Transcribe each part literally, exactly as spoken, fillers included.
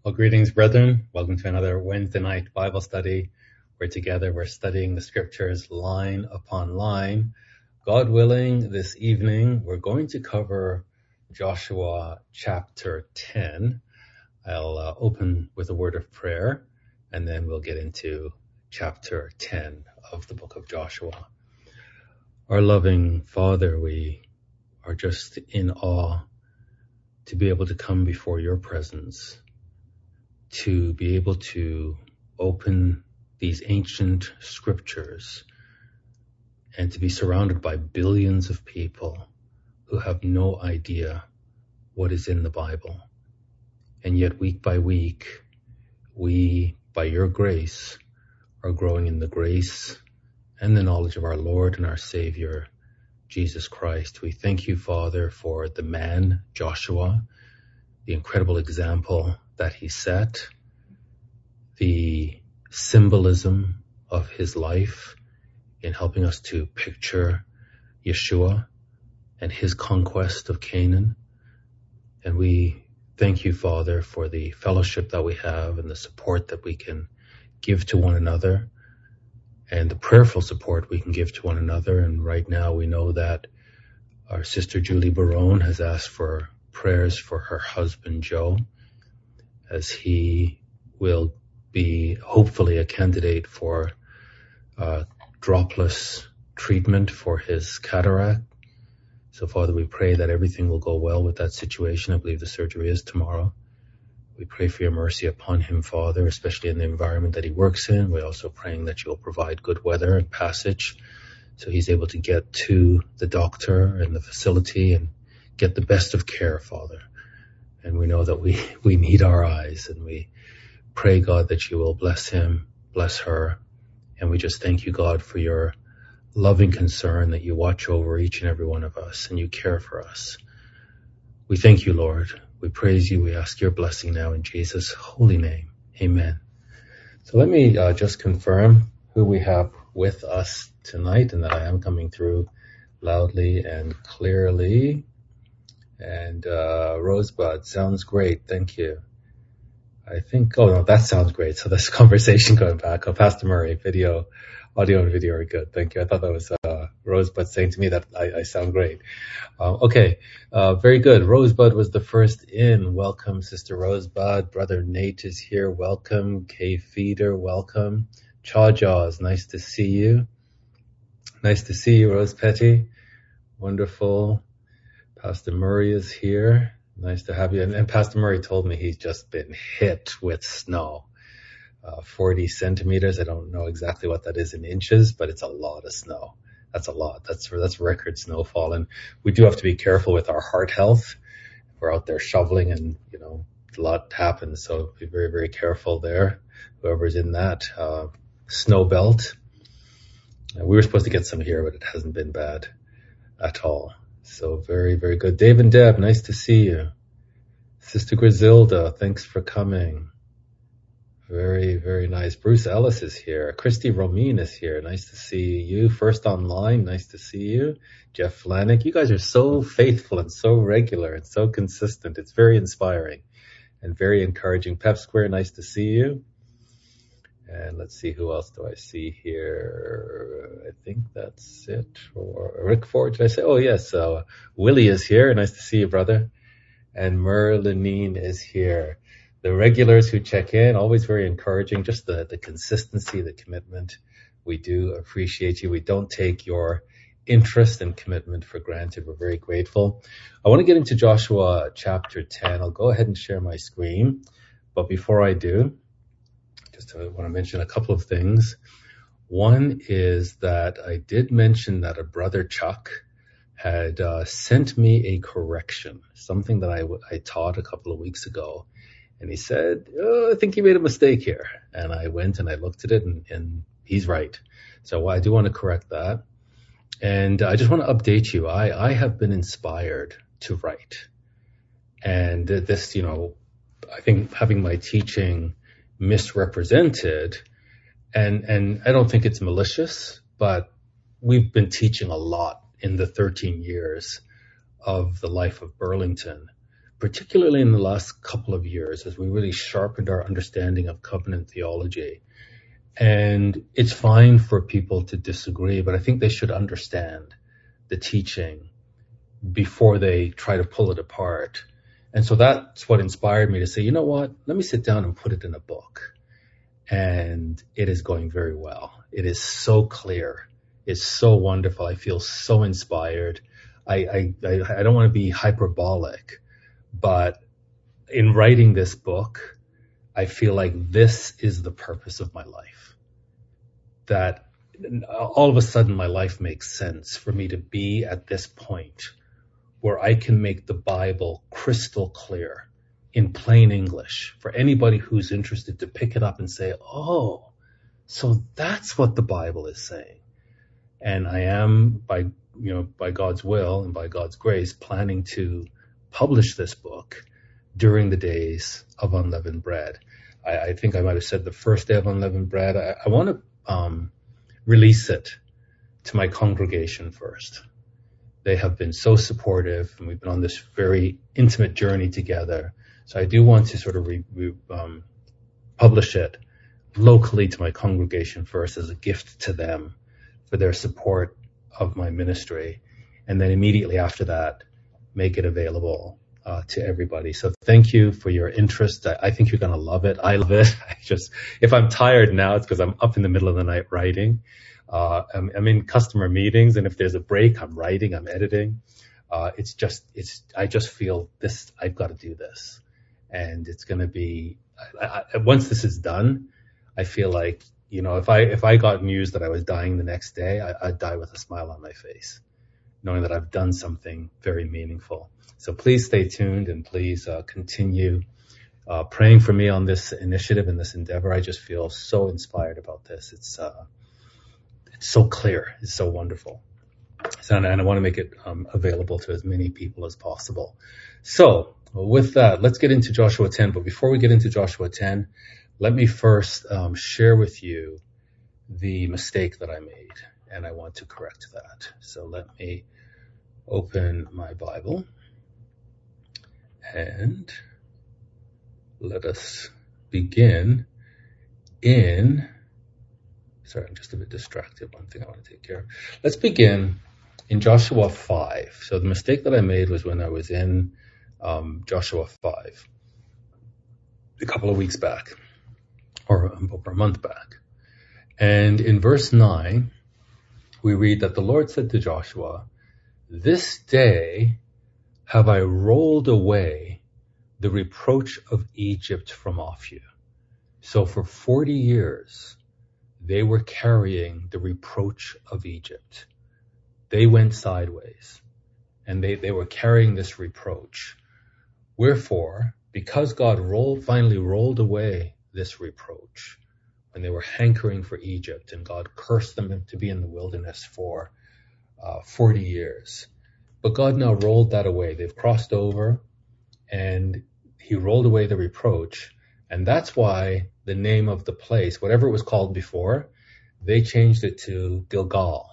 Well, greetings, brethren. Welcome to another Wednesday night Bible study. Where together we're studying the scriptures line upon line. God willing, this evening we're going to cover Joshua chapter ten. I'll uh, open with a word of prayer, and then we'll get into chapter ten of the book of Joshua. Our loving Father, we are just in awe to be able to come before your presence, to be able to open these ancient scriptures and to be surrounded by billions of people who have no idea what is in the Bible. And yet week by week, we, by your grace, are growing in the grace and the knowledge of our Lord and our Savior, Jesus Christ. We thank you, Father, for the man, Joshua, the incredible example that he set, the symbolism of his life in helping us to picture Yeshua and his conquest of Canaan. And we thank you, Father, for the fellowship that we have and the support that we can give to one another and the prayerful support we can give to one another. And right now we know that our sister Julie Barone has asked for prayers for her husband, Joe, as he will be hopefully a candidate for uh, dropless treatment for his cataract. So, Father, we pray that everything will go well with that situation. I believe the surgery is tomorrow. We pray for your mercy upon him, Father, especially in the environment that he works in. We're also praying that you'll provide good weather and passage so he's able to get to the doctor and the facility and get the best of care, Father. And we know that we, we need our eyes, and we pray, God, that you will bless him, bless her. And we just thank you, God, for your loving concern that you watch over each and every one of us and you care for us. We thank you, Lord. We praise you. We ask your blessing now in Jesus' holy name. Amen. So let me uh, just confirm who we have with us tonight and that I am coming through loudly and clearly. And uh, Rosebud, sounds great. Thank you. I think, oh no, that sounds great. So this conversation going back. Oh, Pastor Murray, video, audio and video are good. Thank you. I thought that was uh, Rosebud saying to me that I, I sound great. Uh, okay, uh, very good. Rosebud was the first in. Welcome, Sister Rosebud. Brother Nate is here. Welcome. Kay Feeder, welcome. Chaw Jaws, nice to see you. Nice to see you, Rose Petty. Wonderful. Pastor Murray is here. Nice to have you. And, and Pastor Murray told me he's just been hit with snow. Uh, forty centimeters. I don't know exactly what that is in inches, but it's a lot of snow. That's a lot. That's that's record snowfall. And we do have to be careful with our heart health. We're out there shoveling and, you know, a lot happens. So be very, very careful there. Whoever's in that uh, snow belt. Uh, we were supposed to get some here, but it hasn't been bad at all. So very, very good. Dave and Deb, nice to see you. Sister Griselda, thanks for coming. Very, very nice. Bruce Ellis is here. Christy Romine is here. Nice to see you. First online, nice to see you. Jeff Flanick, you guys are so faithful and so regular and so consistent. It's very inspiring and very encouraging. Pep Square, nice to see you. And let's see, who else do I see here? I think that's it. Or Rick Ford, did I say? Oh, yes. Uh, Willie is here. Nice to see you, brother. And Merlinine is here. The regulars who check in, always very encouraging. Just the, the consistency, the commitment. We do appreciate you. We don't take your interest and commitment for granted. We're very grateful. I want to get into Joshua chapter ten. I'll go ahead and share my screen. But before I do, just I want to mention a couple of things. One is that I did mention that a brother Chuck had uh, sent me a correction, something that I, w- I taught a couple of weeks ago. And he said, oh, I think you made a mistake here. And I went and I looked at it, and, and he's right. So I do want to correct that. And I just want to update you. I, I have been inspired to write. And this, you know, I think having my teaching misrepresented, and and I don't think it's malicious, but we've been teaching a lot in the thirteen years of the life of Burlington, particularly in the last couple of years, as we really sharpened our understanding of covenant theology. And it's fine for people to disagree, but I think they should understand the teaching before they try to pull it apart. And so that's what inspired me to say, you know what, let me sit down and put it in a book. And it is going very well. It is so clear. It's so wonderful. I feel so inspired. I, I, I, I don't want to be hyperbolic, but in writing this book, I feel like this is the purpose of my life. That all of a sudden my life makes sense for me to be at this point where I can make the Bible crystal clear in plain English for anybody who's interested to pick it up and say, oh, so that's what the Bible is saying. And I am, by you know, by God's will and by God's grace, planning to publish this book during the days of Unleavened Bread. I, I think I might have said the first day of Unleavened Bread. I, I want to um, release it to my congregation first. They have been so supportive, and we've been on this very intimate journey together. So I do want to sort of re, re, um, publish it locally to my congregation first as a gift to them for their support of my ministry. And then immediately after that, make it available uh, to everybody. So thank you for your interest. I, I think you're going to love it. I love it. I just, if I'm tired now, it's because I'm up in the middle of the night writing. Uh, I'm, I'm in customer meetings, and if there's a break, I'm writing, I'm editing. Uh, it's just, it's, I just feel this, I've got to do this. And it's going to be, I, I, once this is done, I feel like, you know, if I, if I got news that I was dying the next day, I, I'd die with a smile on my face, knowing that I've done something very meaningful. So please stay tuned, and please uh, continue uh, praying for me on this initiative and this endeavor. I just feel so inspired about this. It's, uh, it's so clear. It's so wonderful. So, and I want to make it um, available to as many people as possible. So with that, let's get into Joshua ten. But before we get into Joshua ten, let me first um, share with you the mistake that I made, and I want to correct that. So let me open my Bible and let us begin in, sorry, I'm just a bit distracted. One thing I want to take care of. Let's begin in Joshua five. So the mistake that I made was when I was in um, Joshua five a couple of weeks back, or over a month back. And in verse nine, we read that the Lord said to Joshua, "This day have I rolled away the reproach of Egypt from off you." So for forty years, they were carrying the reproach of Egypt. They went sideways, and they, they were carrying this reproach. Wherefore, because God rolled, finally rolled away this reproach, when they were hankering for Egypt, and God cursed them to be in the wilderness for uh, forty years. But God now rolled that away. They've crossed over, and he rolled away the reproach. And that's why the name of the place, whatever it was called before, they changed it to Gilgal.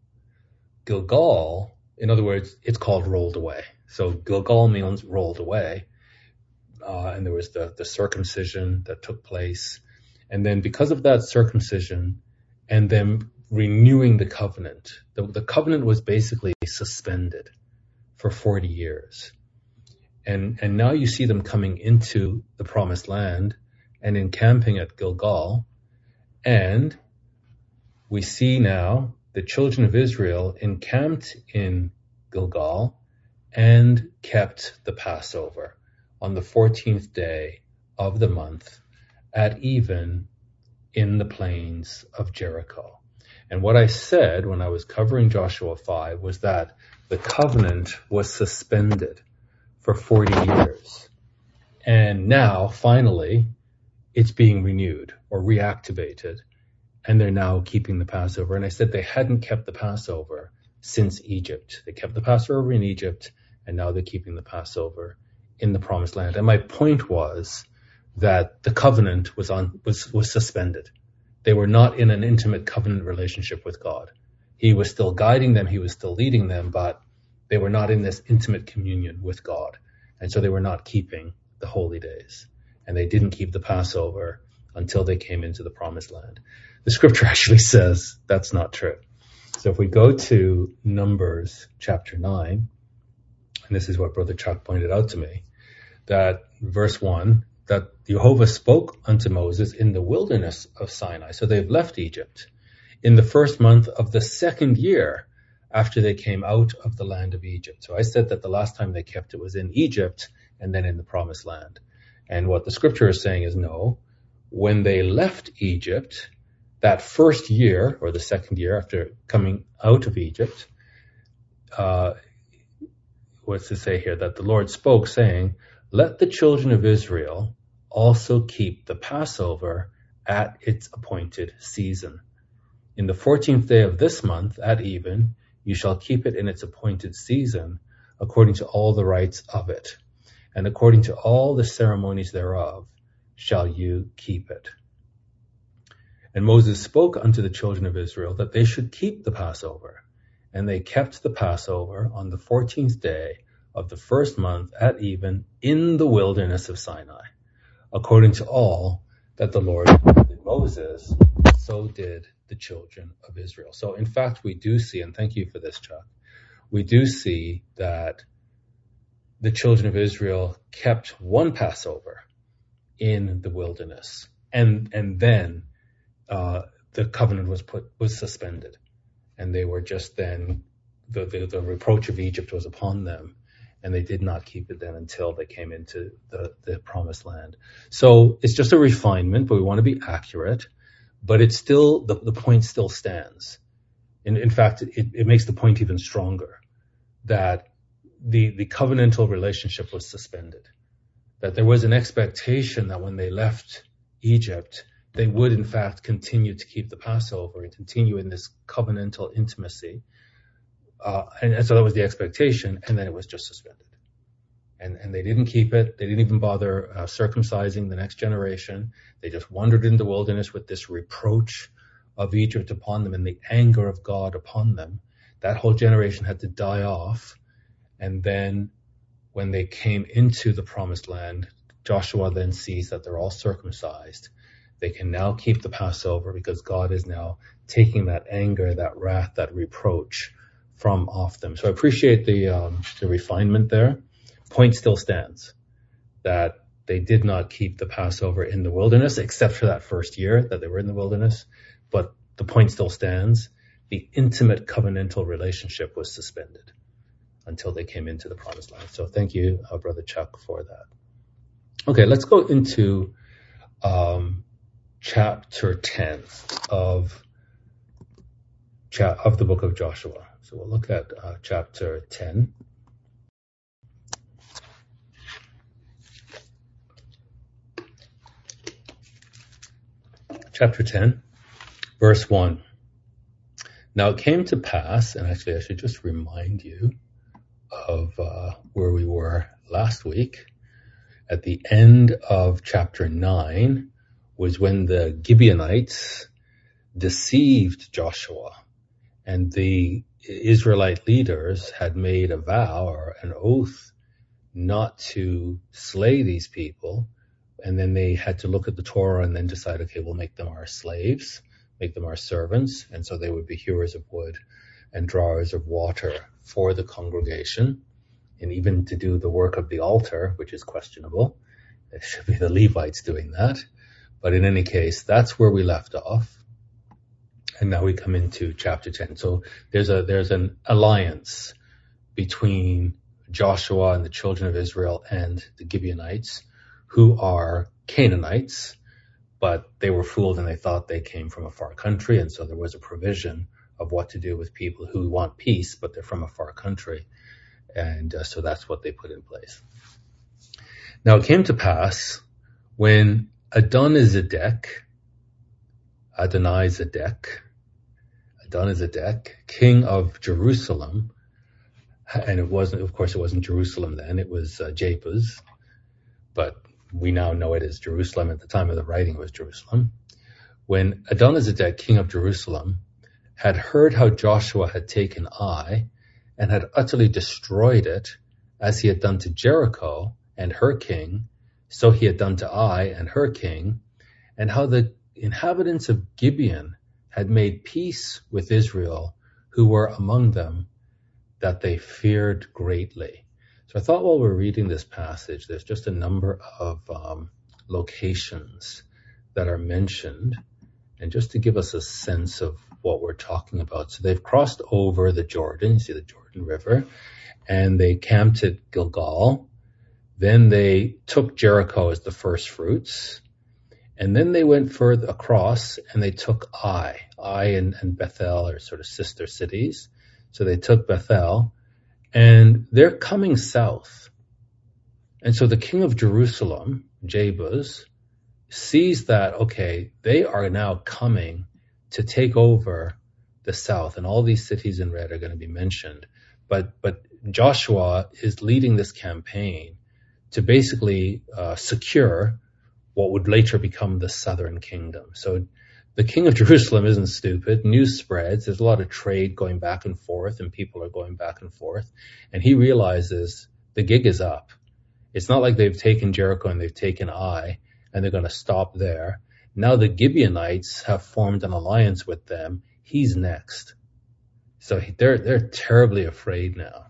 Gilgal, in other words, it's called rolled away. So Gilgal means rolled away. Uh, and there was the, the circumcision that took place. And then because of that circumcision and them renewing the covenant, the, the covenant was basically suspended for forty years. And, and now you see them coming into the promised land and encamping at Gilgal. And we see now the children of Israel encamped in Gilgal and kept the Passover on the fourteenth day of the month at even in the plains of Jericho. And what I said when I was covering Joshua five was that the covenant was suspended for forty years. And now, finally, it's being renewed or reactivated, and they're now keeping the Passover. And I said they hadn't kept the Passover since Egypt. They kept the Passover in Egypt, and now they're keeping the Passover in the Promised Land. And my point was that the covenant was on was was suspended. They were not in an intimate covenant relationship with God. He was still guiding them, he was still leading them, but they were not in this intimate communion with God. And so they were not keeping the holy days. And they didn't keep the Passover until they came into the promised land. The scripture actually says that's not true. So if we go to Numbers chapter nine, and this is what Brother Chuck pointed out to me, that verse one, that Jehovah spoke unto Moses in the wilderness of Sinai. So they've left Egypt in the first month of the second year after they came out of the land of Egypt. So I said that the last time they kept it was in Egypt and then in the promised land. And what the scripture is saying is no, when they left Egypt, that first year or the second year after coming out of Egypt, uh, what's to say here? That the Lord spoke saying, let the children of Israel also keep the Passover at its appointed season. In the fourteenth day of this month at even, you shall keep it in its appointed season, according to all the rites of it, and according to all the ceremonies thereof shall you keep it. And Moses spoke unto the children of Israel that they should keep the Passover. And they kept the Passover on the fourteenth day of the first month at even in the wilderness of Sinai, according to all that the Lord commanded Moses, so did the children of Israel. So in fact, we do see, and thank you for this, Chuck, we do see that the children of Israel kept one Passover in the wilderness. And, and then uh, the covenant was put, was suspended. And they were just then, the, the, the reproach of Egypt was upon them. And they did not keep it then until they came into the, the promised land. So it's just a refinement, but we want to be accurate. But it's still, the, the point still stands. In, in fact, it, it makes the point even stronger that the, the covenantal relationship was suspended. That there was an expectation that when they left Egypt, they would in fact continue to keep the Passover and continue in this covenantal intimacy. Uh, and, and so that was the expectation, and then it was just suspended. And, and they didn't keep it. They didn't even bother uh, circumcising the next generation. They just wandered in the wilderness with this reproach of Egypt upon them and the anger of God upon them. That whole generation had to die off. And then when they came into the promised land, Joshua then sees that they're all circumcised. They can now keep the Passover because God is now taking that anger, that wrath, that reproach from off them. So I appreciate the um, the refinement there. Point still stands that they did not keep the Passover in the wilderness, except for that first year that they were in the wilderness. But the point still stands. The intimate covenantal relationship was suspended until they came into the promised land. So thank you, uh, Brother Chuck, for that. Okay, let's go into um, chapter ten of, cha- of the book of Joshua. So we'll look at uh, chapter ten. Chapter ten, verse one. Now it came to pass, and actually I should just remind you of uh, where we were last week. At the end of chapter nine was when the Gibeonites deceived Joshua, and the Israelite leaders had made a vow or an oath not to slay these people. And then they had to look at the Torah and then decide, okay, we'll make them our slaves, make them our servants. And so they would be hewers of wood and drawers of water for the congregation. And even to do the work of the altar, which is questionable. It should be the Levites doing that. But in any case, that's where we left off. And now we come into chapter ten. So there's a there's an alliance between Joshua and the children of Israel and the Gibeonites, who are Canaanites, but they were fooled and they thought they came from a far country. And so there was a provision of what to do with people who want peace, but they're from a far country. And uh, so that's what they put in place. Now it came to pass when Adonizedek, Adonizedek, Adonizedek, king of Jerusalem, and it wasn't, of course, it wasn't Jerusalem then, it was uh, Jabez, but we now know it as Jerusalem. At the time of the writing, it was Jerusalem. When Adonizedek, king of Jerusalem, had heard how Joshua had taken Ai and had utterly destroyed it As he had done to Jericho and her king, so he had done to Ai and her king, and how the inhabitants of Gibeon had made peace with Israel, who were among them, that they feared greatly. So I thought while we're reading this passage, there's just a number of um, locations that are mentioned, and just to give us a sense of what we're talking about. So they've crossed over the Jordan, you see the Jordan River, and they camped at Gilgal. Then they took Jericho as the first fruits. And then they went further across and they took Ai. Ai and, and Bethel are sort of sister cities. So they took Bethel and they're coming south. And so the king of Jerusalem, Jabuz, sees that, okay, they are now coming to take over the south. And all these cities in red are going to be mentioned. But, but Joshua is leading this campaign to basically uh, secure what would later become the southern kingdom. So the king of Jerusalem isn't stupid. News spreads. There's a lot of trade going back and forth, and people are going back and forth. And he realizes the gig is up. It's not like they've taken Jericho and they've taken Ai, and they're going to stop there. Now the Gibeonites have formed an alliance with them. He's next. So they're they're terribly afraid now.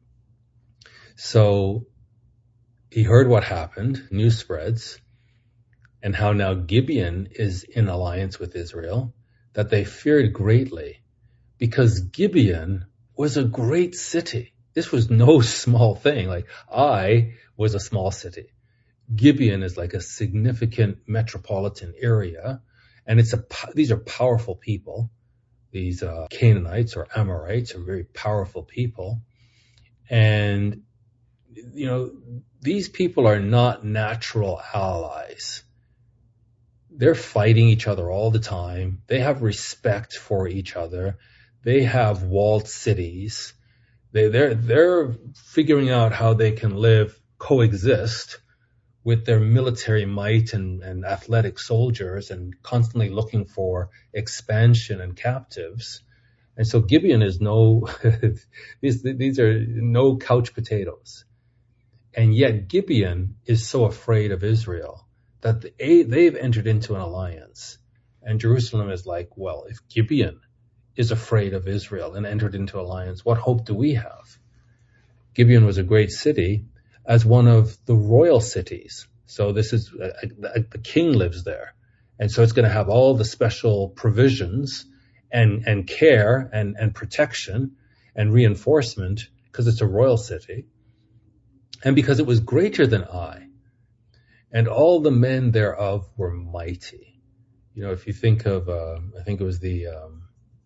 So he heard what happened, news spreads, and how now Gibeon is in alliance with Israel, that they feared greatly, because Gibeon was a great city. This was no small thing. Like, Ai was a small city. Gibeon is like a significant metropolitan area, and it's a these are powerful people. These uh, Canaanites or Amorites are very powerful people. And, you know, these people are not natural allies. They're fighting each other all the time. They have respect for each other. They have walled cities. They, they're, they're figuring out how they can live, coexist with their military might and, and athletic soldiers, and constantly looking for expansion and captives. And so Gibeon is no, these, these are no couch potatoes. And yet Gibeon is so afraid of Israel that they, they've entered into an alliance. And Jerusalem is like, well, if Gibeon is afraid of Israel and entered into alliance, what hope do we have? Gibeon was a great city, as one of the royal cities. So this is, a, a, the king lives there. And so it's going to have all the special provisions and, and care and, and protection and reinforcement, because it's a royal city. And because it was greater than Ai. And all the men thereof were mighty. You know, if you think of, uh, I think it was the, um,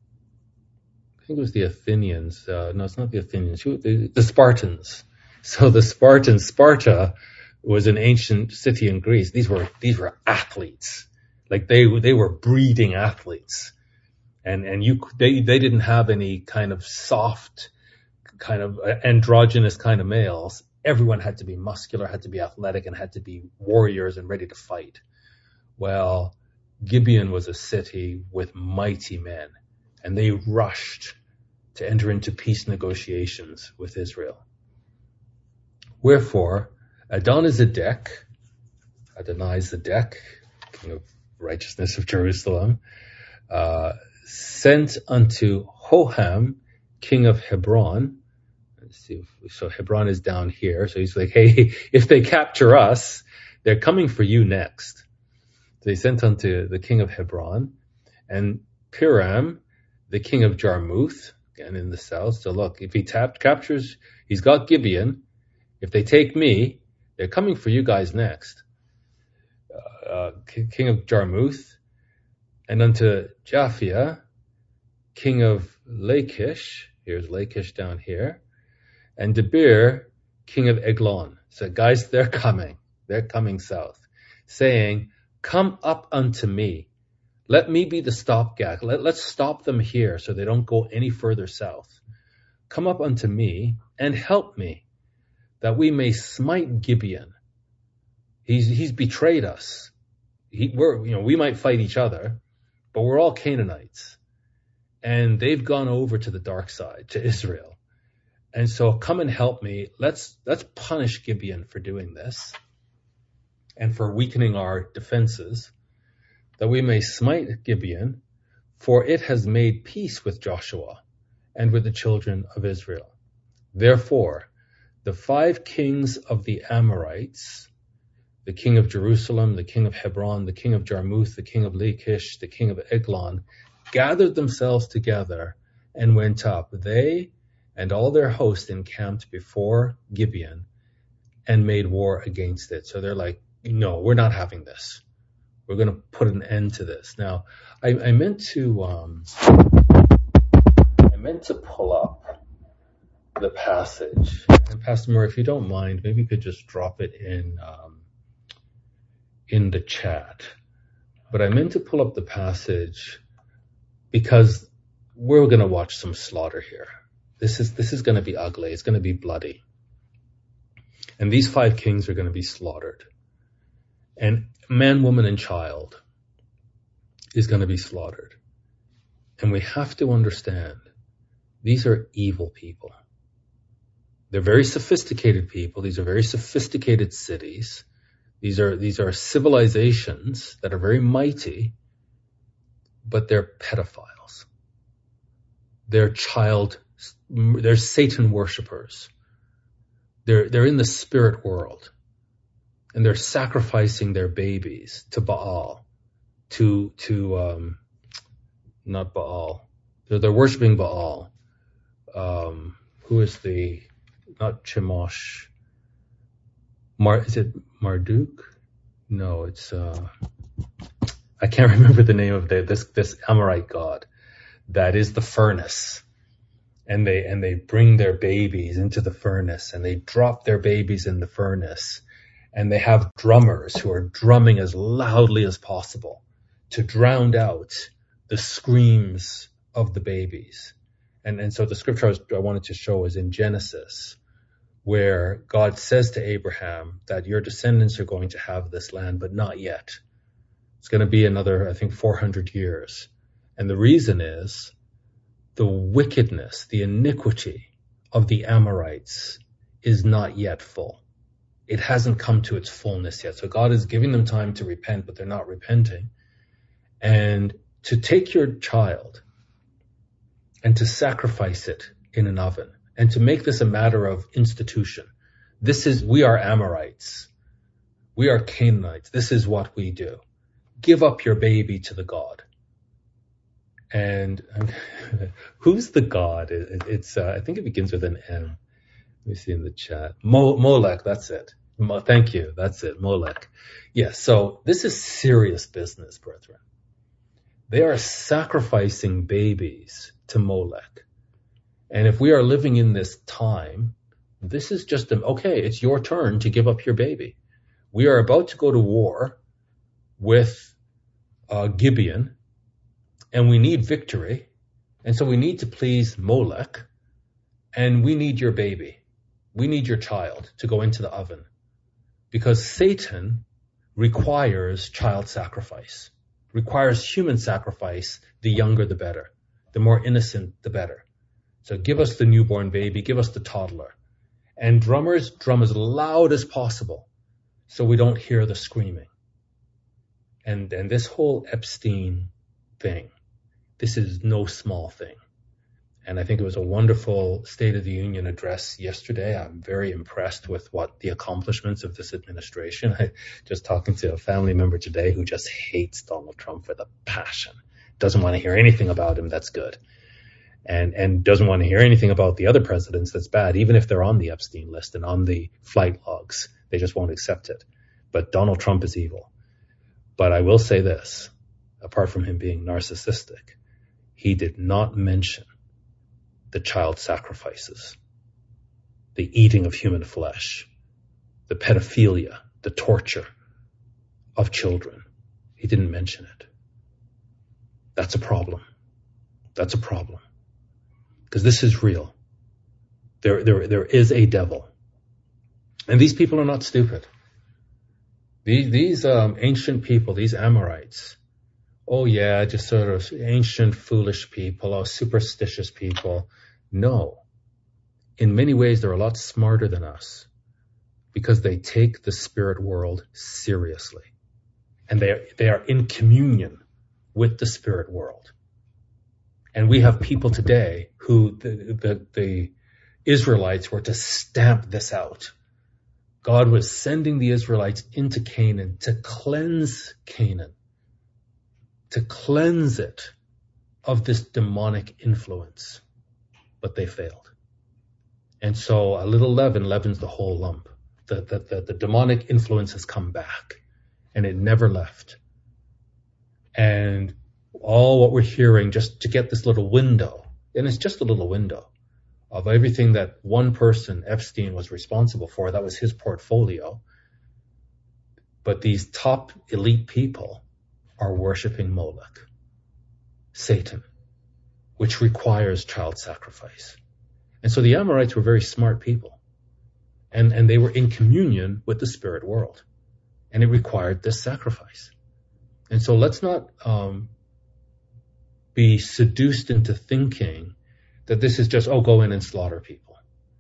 I think it was the Athenians. Uh, no, it's not the Athenians. The, the Spartans. So the Spartans, Sparta was an ancient city in Greece. These were, these were athletes. Like they, they were breeding athletes. And, and you, they, they didn't have any kind of soft, kind of androgynous kind of males. Everyone had to be muscular, had to be athletic, and had to be warriors and ready to fight. Well, Gibeon was a city with mighty men, and they rushed to enter into peace negotiations with Israel. Wherefore, Adonizedek, Adonizedek, king of righteousness of Jerusalem, uh, sent unto Hoham, king of Hebron. Let's see, if, so Hebron is down here. So he's like, hey, if they capture us, they're coming for you next. So he sent unto the king of Hebron, and Piram, the king of Jarmuth, again in the south. So look, if he tap, captures, he's got Gibeon. If they take me, they're coming for you guys next. Uh, uh, king of Jarmuth, and unto Japhia, king of Lachish. Here's Lachish down here. And Debir, king of Eglon. So guys, they're coming. They're coming south, saying, come up unto me. Let me be the stopgap. Let, let's stop them here so they don't go any further south. Come up unto me and help me, that we may smite Gibeon. He's, he's betrayed us. He, we're, you know, we might fight each other, but we're all Canaanites. And they've gone over to the dark side, to Israel. And so come and help me. Let's, let's punish Gibeon for doing this and for weakening our defenses, that we may smite Gibeon, for it has made peace with Joshua and with the children of Israel. Therefore, the five kings of the Amorites, the king of Jerusalem, the king of Hebron, the king of Jarmuth, the king of Lachish, the king of Eglon, gathered themselves together and went up. They and all their host encamped before Gibeon and made war against it. So they're like, no, we're not having this. We're going to put an end to this. Now, I, I meant to, um, I meant to pull up the passage. And Pastor Murray, if you don't mind, maybe you could just drop it in, um, in the chat. But I meant to pull up the passage because we're going to watch some slaughter here. This is, this is going to be ugly. It's going to be bloody. And these five kings are going to be slaughtered. And man, woman, and child is going to be slaughtered. And we have to understand, these are evil people. They're very sophisticated people. These are very sophisticated cities. These are, these are civilizations that are very mighty, but they're pedophiles. They're child, they're Satan worshipers. They're, they're in the spirit world. And they're sacrificing their babies to Baal, to, to, um, not Baal. They're, they're worshiping Baal. Um, who is the, not Chemosh. Mar, is it Marduk? No, it's, uh, I can't remember the name of the, this, this Amorite god that is the furnace. And they, and they bring their babies into the furnace and they drop their babies in the furnace. And they have drummers who are drumming as loudly as possible to drown out the screams of the babies. And, and so the scripture I, was, I wanted to show is in Genesis, where God says to Abraham that your descendants are going to have this land, but not yet. It's going to be another, I think, four hundred years. And the reason is the wickedness, the iniquity of the Amorites is not yet full. It hasn't come to its fullness yet. So God is giving them time to repent, but they're not repenting. And to take your child and to sacrifice it in an oven and to make this a matter of institution. This is, we are Amorites. We are Canaanites. This is what we do. Give up your baby to the God. And who's the God? It, it's, uh, I think it begins with an M. Let me see in the chat. Mo, Molech, that's it. Mo, thank you. That's it. Molech. Yes. So this is serious business, brethren. They are sacrificing babies to Molech. And if we are living in this time, this is just, a, okay, it's your turn to give up your baby. We are about to go to war with uh, Gibeon, and we need victory. And so we need to please Molech, and we need your baby. We need your child to go into the oven, because Satan requires child sacrifice, requires human sacrifice. The younger, the better. The more innocent, the better. So give us the newborn baby, give us the toddler. And drummers drum as loud as possible so we don't hear the screaming. And, and this whole Epstein thing, this is no small thing. And I think it was a wonderful State of the Union address yesterday. I'm very impressed with what the accomplishments of this administration. I just talking to a family member today who just hates Donald Trump with a passion. Doesn't want to hear anything about him that's good. And, and doesn't want to hear anything about the other presidents that's bad, even if they're on the Epstein list and on the flight logs. They just won't accept it. But Donald Trump is evil. But I will say this, apart from him being narcissistic, he did not mention the child sacrifices, the eating of human flesh, the pedophilia, the torture of children. He didn't mention it. That's a problem. That's a problem. Because this is real. There, there, there is a devil. And these people are not stupid. These, these um, ancient people, these Amorites, oh yeah, just sort of ancient, foolish people, oh, superstitious people. No. in many ways, they're a lot smarter than us because they take the spirit world seriously. And they are, they are in communion with the spirit world. And we have people today who the, the, the Israelites were to stamp this out. God was sending the Israelites into Canaan to cleanse Canaan, to cleanse it of this demonic influence. But they failed. And so a little leaven leavens the whole lump. The, the, the, the demonic influence has come back, and it never left. And all what we're hearing, just to get this little window, and it's just a little window, of everything that one person, Epstein, was responsible for. That was his portfolio. But these top elite people are worshiping Moloch, Satan, which requires child sacrifice. And so the Amorites were very smart people. And, and they were in communion with the spirit world. And it required this sacrifice. And so let's not um, be seduced into thinking that this is just, oh, go in and slaughter people.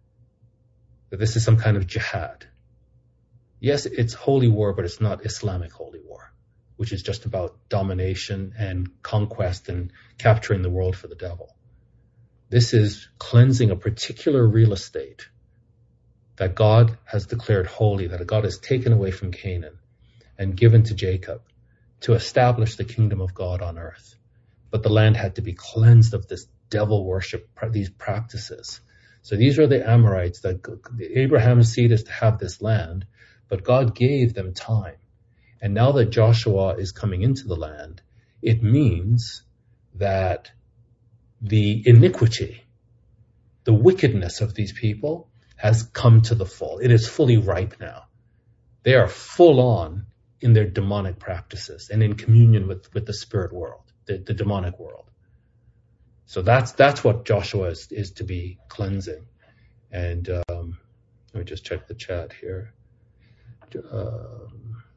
That this is some kind of jihad. Yes, it's holy war, but it's not Islamic holy war, which is just about domination and conquest and capturing the world for the devil. This is cleansing a particular real estate that God has declared holy, that God has taken away from Canaan and given to Jacob to establish the kingdom of God on earth. But the land had to be cleansed of this devil worship, these practices. So these are the Amorites that Abraham's seed is to have this land, but God gave them time. And now that Joshua is coming into the land, it means that the iniquity, the wickedness of these people has come to the full. It is fully ripe now. They are full on in their demonic practices and in communion with, with the spirit world, the, the demonic world. So that's that's what Joshua is, is to be cleansing. And um, let me just check the chat here. Um,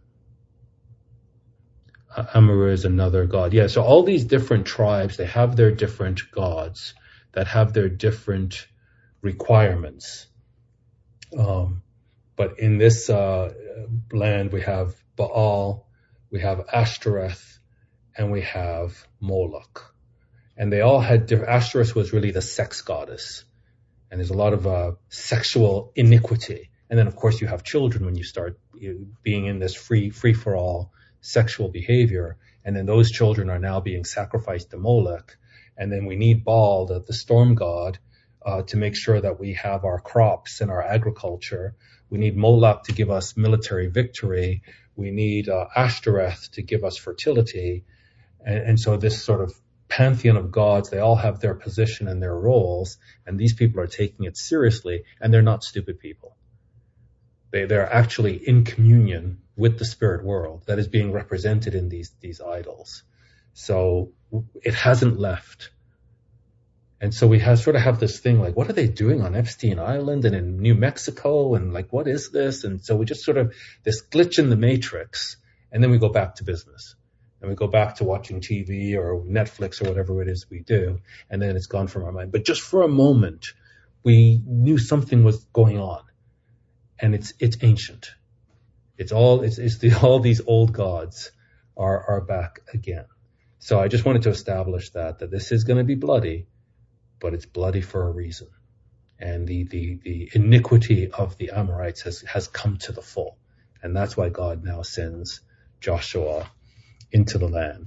Amor is another god. Yeah, so all these different tribes, they have their different gods that have their different requirements. Um, but in this uh, land, we have Baal, we have Ashtoreth, and we have Moloch. And they all had different, Ashtoreth was really the sex goddess. And there's a lot of uh, sexual iniquity. And then, of course, you have children when you start you, being in this free, free-for-all sexual behavior. And then those children are now being sacrificed to Moloch. And then we need Baal, the, the storm god, uh, to make sure that we have our crops and our agriculture. We need Moloch to give us military victory. We need uh, Ashtoreth to give us fertility. And, and so this sort of pantheon of gods, they all have their position and their roles, and these people are taking it seriously, and they're not stupid people. They, they're actually in communion with the spirit world that is being represented in these, these idols. So it hasn't left. And so we have sort of have this thing like, what are they doing on Epstein Island and in New Mexico? And like, what is this? And so we just sort of, this glitch in the matrix, and then we go back to business. And we go back to watching T V or Netflix or whatever it is we do, and then it's gone from our mind. But just for a moment, we knew something was going on, and it's it's ancient. It's all it's, it's the, all these old gods are are back again. So I just wanted to establish that that this is going to be bloody, but it's bloody for a reason, and the the the iniquity of the Amorites has has come to the full, and that's why God now sends Joshua into the land.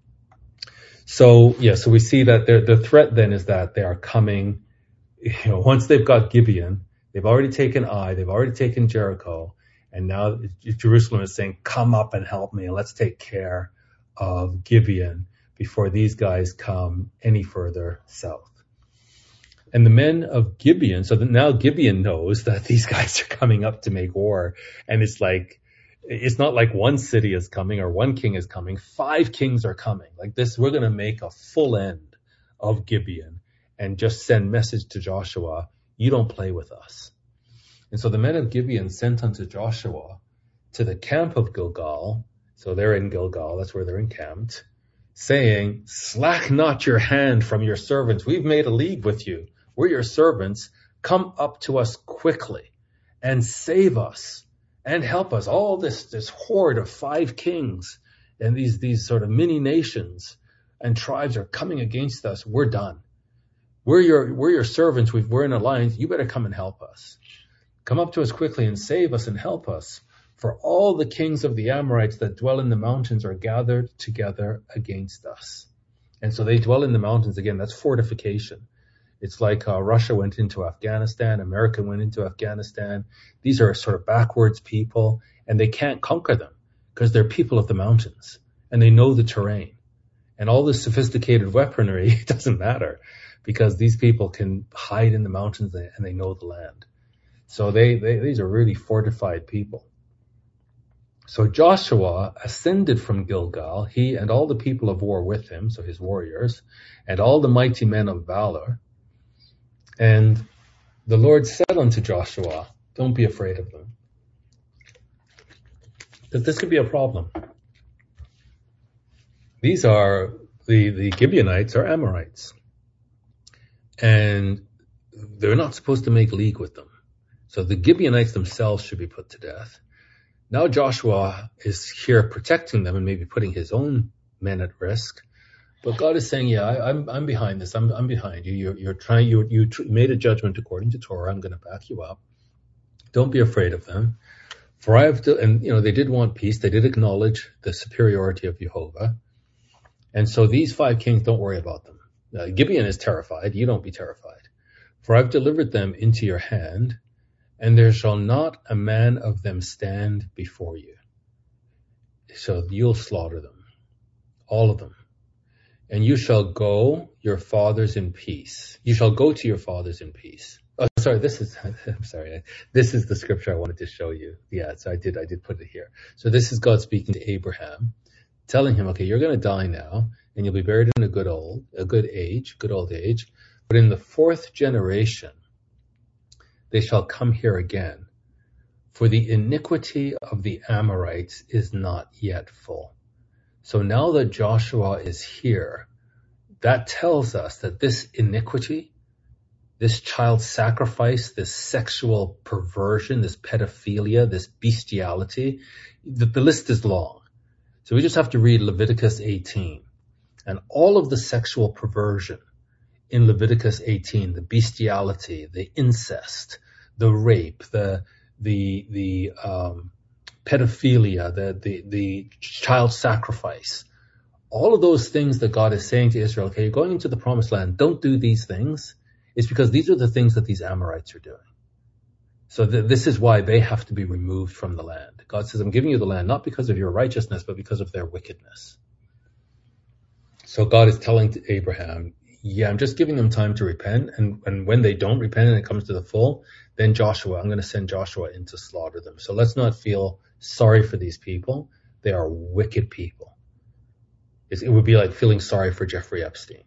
So, yeah, so we see that the threat then is that they are coming, you know, once they've got Gibeon, they've already taken Ai, they've already taken Jericho, and now Jerusalem is saying, come up and help me, and let's take care of Gibeon before these guys come any further south. And the men of Gibeon, so that now Gibeon knows that these guys are coming up to make war, and it's like, it's not like one city is coming or one king is coming. Five kings are coming. Like this, we're going to make a full end of Gibeon and just send message to Joshua, you don't play with us. And so the men of Gibeon sent unto Joshua to the camp of Gilgal. So they're in Gilgal. That's where they're encamped, saying, slack not your hand from your servants. We've made a league with you. We're your servants. come up to us quickly and save us and help us. All this, this horde of five kings and these, these sort of mini nations and tribes are coming against us. We're done. We're your, we're your servants. We've, we're in alliance. You better come and help us. Come up to us quickly and save us and help us. For all the kings of the Amorites that dwell in the mountains are gathered together against us. And so they dwell in the mountains. Again, that's fortification. It's like uh, Russia went into Afghanistan, America went into Afghanistan. These are sort of backwards people, and they can't conquer them because they're people of the mountains, and they know the terrain. And all this sophisticated weaponry doesn't matter because these people can hide in the mountains and they know the land. So they, they these are really fortified people. So Joshua ascended from Gilgal, he and all the people of war with him, so his warriors, and all the mighty men of valor. And the Lord said unto Joshua, don't be afraid of them. Because this could be a problem. These are, the, the Gibeonites are Amorites. And they're not supposed to make league with them. So the Gibeonites themselves should be put to death. Now Joshua is here protecting them and maybe putting his own men at risk. But God is saying, yeah, I, I'm I'm behind this. I'm I'm behind you. You're you're trying. You you tr- made a judgment according to Torah. I'm going to back you up. Don't be afraid of them, for I have to. And you know they did want peace. They did acknowledge the superiority of Jehovah, and so these five kings, don't worry about them. Uh, Gibeon is terrified. You don't be terrified, for I've delivered them into your hand, and there shall not a man of them stand before you. So you'll slaughter them, all of them. And you shall go your fathers in peace. You shall go to your fathers in peace. Oh, sorry, this is, I'm sorry. This is the scripture I wanted to show you. Yeah, so I did, I did put it here. So this is God speaking to Abraham, telling him, okay, you're going to die now and you'll be buried in a good old, a good age, good old age. But in the fourth generation, they shall come here again, for the iniquity of the Amorites is not yet full. So now that Joshua is here, that tells us that this iniquity, this child sacrifice, this sexual perversion, this pedophilia, this bestiality, the, the list is long. So we just have to read Leviticus eighteen. And all of the sexual perversion in Leviticus eighteen, the bestiality, the incest, the rape, the the the um pedophilia, the, the, the child sacrifice, all of those things that God is saying to Israel, okay, you're going into the promised land, don't do these things. It's because these are the things that these Amorites are doing. So th- this is why they have to be removed from the land. God says, I'm giving you the land, not because of your righteousness, but because of their wickedness. So God is telling to Abraham, yeah, I'm just giving them time to repent. And, and when they don't repent and it comes to the full, then Joshua, I'm going to send Joshua in to slaughter them. So let's not feel sorry for these people. They are wicked people. It's, it would be like feeling sorry for Jeffrey Epstein.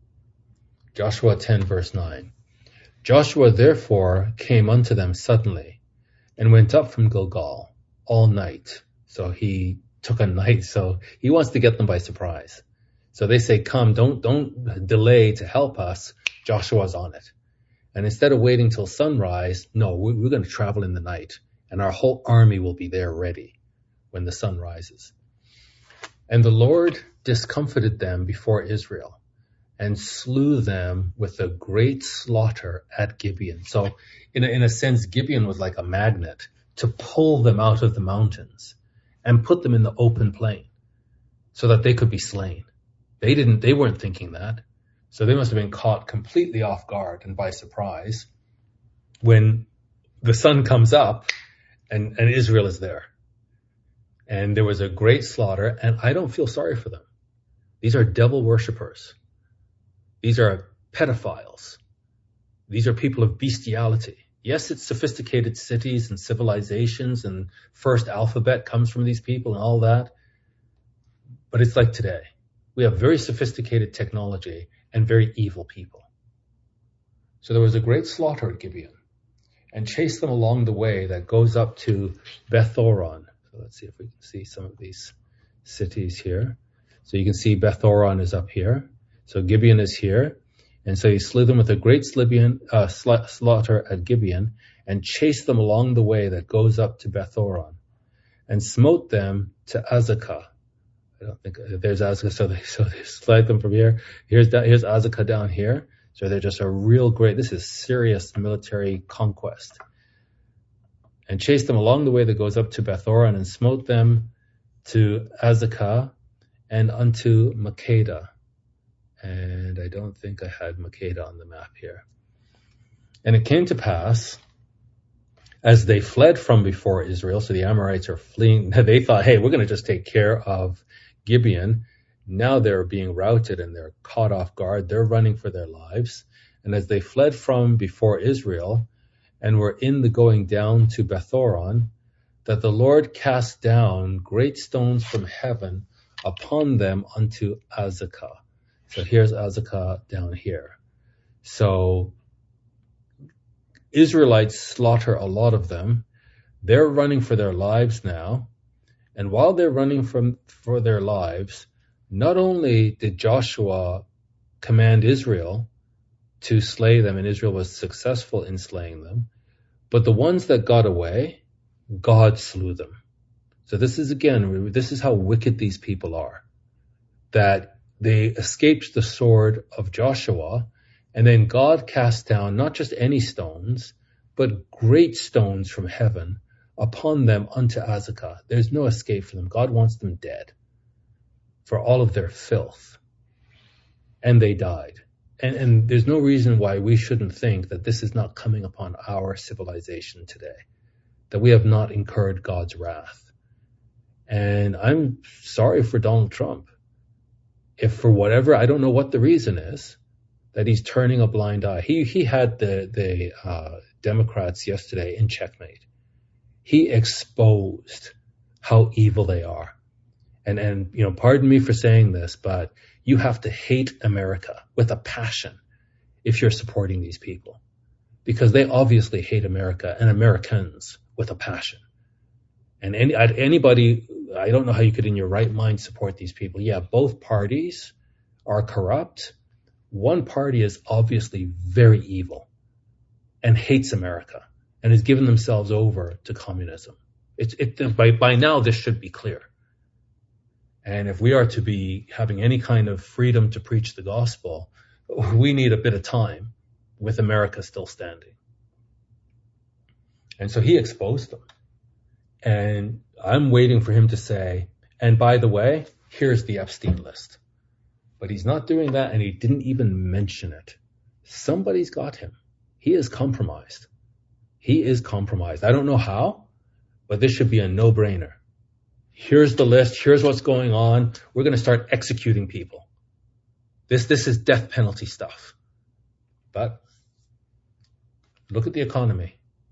Joshua ten verse nine. Joshua therefore came unto them suddenly and went up from Gilgal all night. So he took a night. So he wants to get them by surprise. So they say, come, don't, don't delay to help us. Joshua's on it. And instead of waiting till sunrise, no, we're going to travel in the night and our whole army will be there ready when the sun rises. And the Lord discomfited them before Israel and slew them with a great slaughter at Gibeon. So in a, in a sense, Gibeon was like a magnet to pull them out of the mountains and put them in the open plain so that they could be slain. They didn't, they weren't thinking that. So they must have been caught completely off guard and by surprise when the sun comes up and, and Israel is there. And there was a great slaughter, and I don't feel sorry for them. These are devil worshippers. These are pedophiles. These are people of bestiality. Yes, it's sophisticated cities and civilizations, and first alphabet comes from these people and all that. But it's like today. We have very sophisticated technology and very evil people. So there was a great slaughter at Gibeon and chased them along the way that goes up to Beth-horon. So let's see if we can see some of these cities here. So you can see Beth-horon is up here. So Gibeon is here. And so he slew them with a great Slibian, uh, sla- slaughter at Gibeon, and chased them along the way that goes up to Bethoron, and smote them to Azekah. I don't think uh, there's Azekah, so they so they slide them from here. Here's that. Here's Azekah down here. So they're just a real great. This is serious military conquest. And chased them along the way that goes up to Bethoron, and smote them to Azekah and unto Makkedah. And I don't think I had Makkedah on the map here. And it came to pass, as they fled from before Israel, so the Amorites are fleeing, they thought, hey, we're going to just take care of Gibeon. Now they're being routed and they're caught off guard. They're running for their lives. And as they fled from before Israel and were in the going down to Bethoron, that the Lord cast down great stones from heaven upon them unto Azekah. So here's Azekah down here. So Israelites slaughter a lot of them. They're running for their lives now. And while they're running from for their lives, not only did Joshua command Israel to slay them, and Israel was successful in slaying them, but the ones that got away, God slew them. So this is, again, this is how wicked these people are. That they escaped the sword of Joshua, and then God cast down not just any stones, but great stones from heaven upon them unto Azekah. There's no escape for them. God wants them dead for all of their filth. And they died. And, and there's no reason why we shouldn't think that this is not coming upon our civilization today, that we have not incurred God's wrath. And I'm sorry for Donald Trump. If for whatever, I don't know what the reason is, that he's turning a blind eye. He he had the, the uh, Democrats yesterday in checkmate. He exposed how evil they are. And, and you know, pardon me for saying this, but you have to hate America with a passion if you're supporting these people. Because they obviously hate America and Americans with a passion. And any, anybody, I don't know how you could in your right mind support these people. Yeah, both parties are corrupt. One party is obviously very evil and hates America and has given themselves over to communism. It's, it, by, by now, this should be clear. And if we are to be having any kind of freedom to preach the gospel, we need a bit of time with America still standing. And so he exposed them. And I'm waiting for him to say, and by the way, here's the Epstein list. But he's not doing that, and he didn't even mention it. Somebody's got him. He is compromised. He is compromised. I don't know how, but this should be a no-brainer. Here's the list. Here's what's going on. We're going to start executing people. This, this is death penalty stuff. But look at the economy.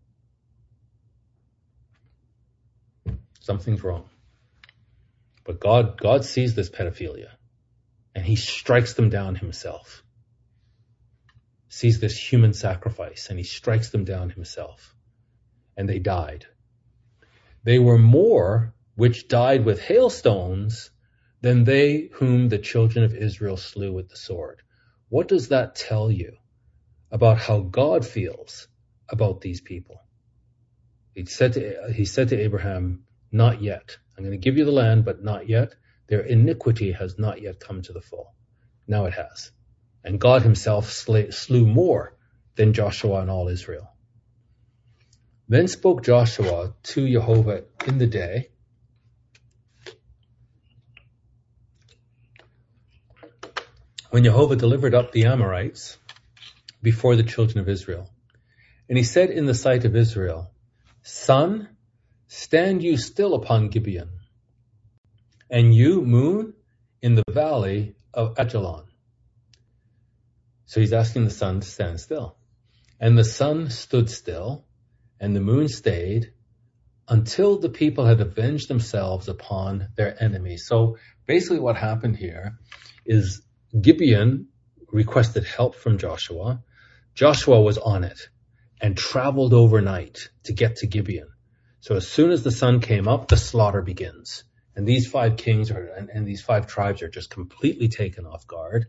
Something's wrong. But God, God sees this pedophilia, and he strikes them down himself. Sees this human sacrifice, and he strikes them down himself. And they died. They were more which died with hailstones than they whom the children of Israel slew with the sword. What does that tell you about how God feels about these people? He said to, he said to Abraham, not yet. I'm going to give you the land, but not yet. Their iniquity has not yet come to the full. Now it has. And God himself slay, slew more than Joshua and all Israel. Then spoke Joshua to Jehovah in the day, when Jehovah delivered up the Amorites before the children of Israel. And he said in the sight of Israel, Sun, stand you still upon Gibeon, and you, moon, in the valley of Ajalon. So he's asking the sun to stand still. And the sun stood still, and the moon stayed, until the people had avenged themselves upon their enemies. So basically what happened here is Gibeon requested help from Joshua. Joshua was on it and traveled overnight to get to Gibeon. So as soon as the sun came up, the slaughter begins. And these five kings are, and, and these five tribes are just completely taken off guard.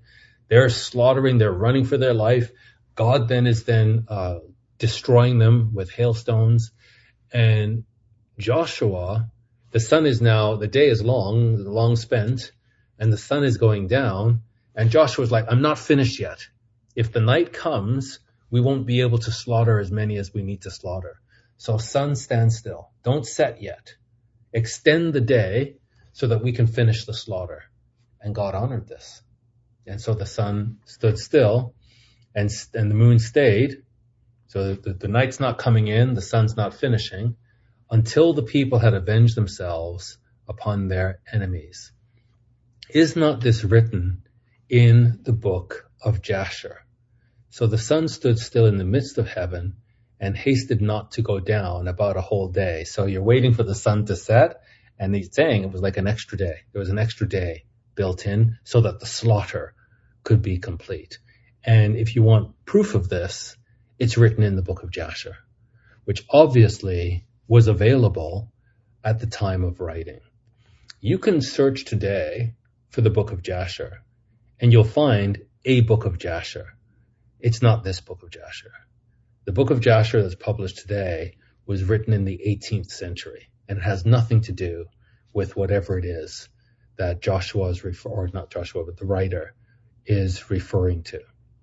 They're slaughtering, they're running for their life. God then is then uh, destroying them with hailstones. And Joshua, the sun is now, the day is long, long spent, and the sun is going down. And Joshua's like, I'm not finished yet. If the night comes, we won't be able to slaughter as many as we need to slaughter. So sun, stand still. Don't set yet. Extend the day so that we can finish the slaughter. And God honored this. And so the sun stood still and, and the moon stayed. So the, the night's not coming in, the sun's not finishing, until the people had avenged themselves upon their enemies. Is not this written in the book of Jasher? So the sun stood still in the midst of heaven and hasted not to go down about a whole day. So you're waiting for the sun to set, and he's saying it was like an extra day. There was an extra day built in so that the slaughter could be complete. And if you want proof of this, it's written in the book of Jasher, which obviously was available at the time of writing. You can search today for the book of Jasher, and you'll find a book of Jasher. It's not this book of Jasher. The book of Jasher that's published today was written in the eighteenth century, and it has nothing to do with whatever it is that Joshua is refer- or not Joshua, but the writer is referring to.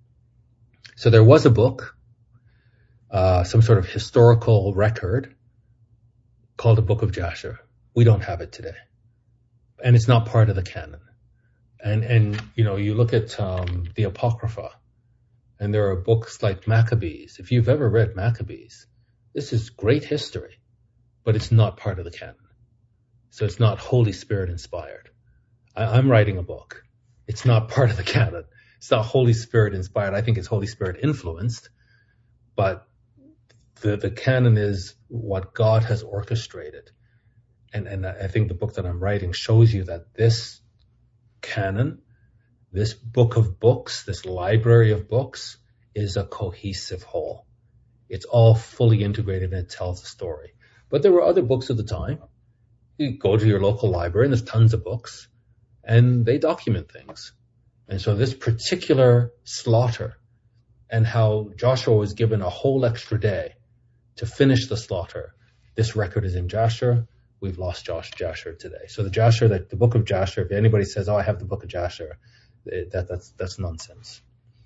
So there was a book, uh, some sort of historical record called the book of Jasher. We don't have it today. And it's not part of the canon. And, and, you know, you look at, um, the Apocrypha, and there are books like Maccabees. If you've ever read Maccabees, this is great history, but it's not part of the canon. So it's not Holy Spirit inspired. I, I'm writing a book. It's not part of the canon. It's not Holy Spirit inspired. I think it's Holy Spirit influenced, but the, the canon is what God has orchestrated. And, and I think the book that I'm writing shows you that this canon, this book of books, this library of books, is a cohesive whole. It's all fully integrated and it tells a story. But there were other books at the time. You go to your local library and there's tons of books, and they document things. And so this particular slaughter and how Joshua was given a whole extra day to finish the slaughter, this record is in Jasher. We've lost Josh Jasher today. So the Jasher, that the book of Jasher, if anybody says, oh, I have the book of Jasher, that, that's, that's nonsense.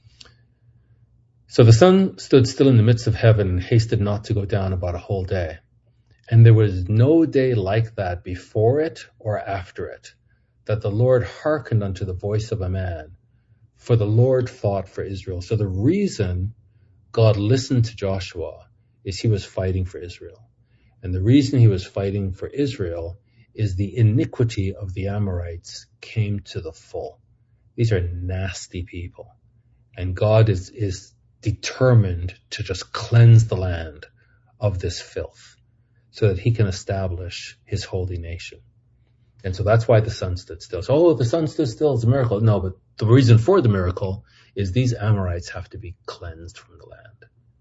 So the sun stood still in the midst of heaven and hasted not to go down about a whole day. And there was no day like that before it or after it, that the Lord hearkened unto the voice of a man, for the Lord fought for Israel. So the reason God listened to Joshua is he was fighting for Israel. And the reason he was fighting for Israel is the iniquity of the Amorites came to the full. These are nasty people. And God is, is determined to just cleanse the land of this filth so that he can establish his holy nation. And so that's why the sun stood still. So, oh, the sun stood still is a miracle. No, but the reason for the miracle is these Amorites have to be cleansed from the land.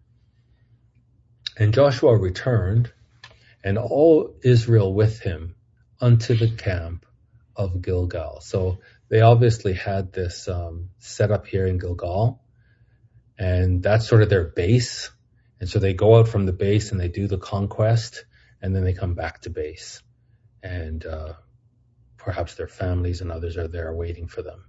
And Joshua returned, and all Israel with him, unto the camp of Gilgal. So they obviously had this um, set up here in Gilgal, and that's sort of their base. And so they go out from the base and they do the conquest, and then they come back to base. And uh, perhaps their families and others are there waiting for them.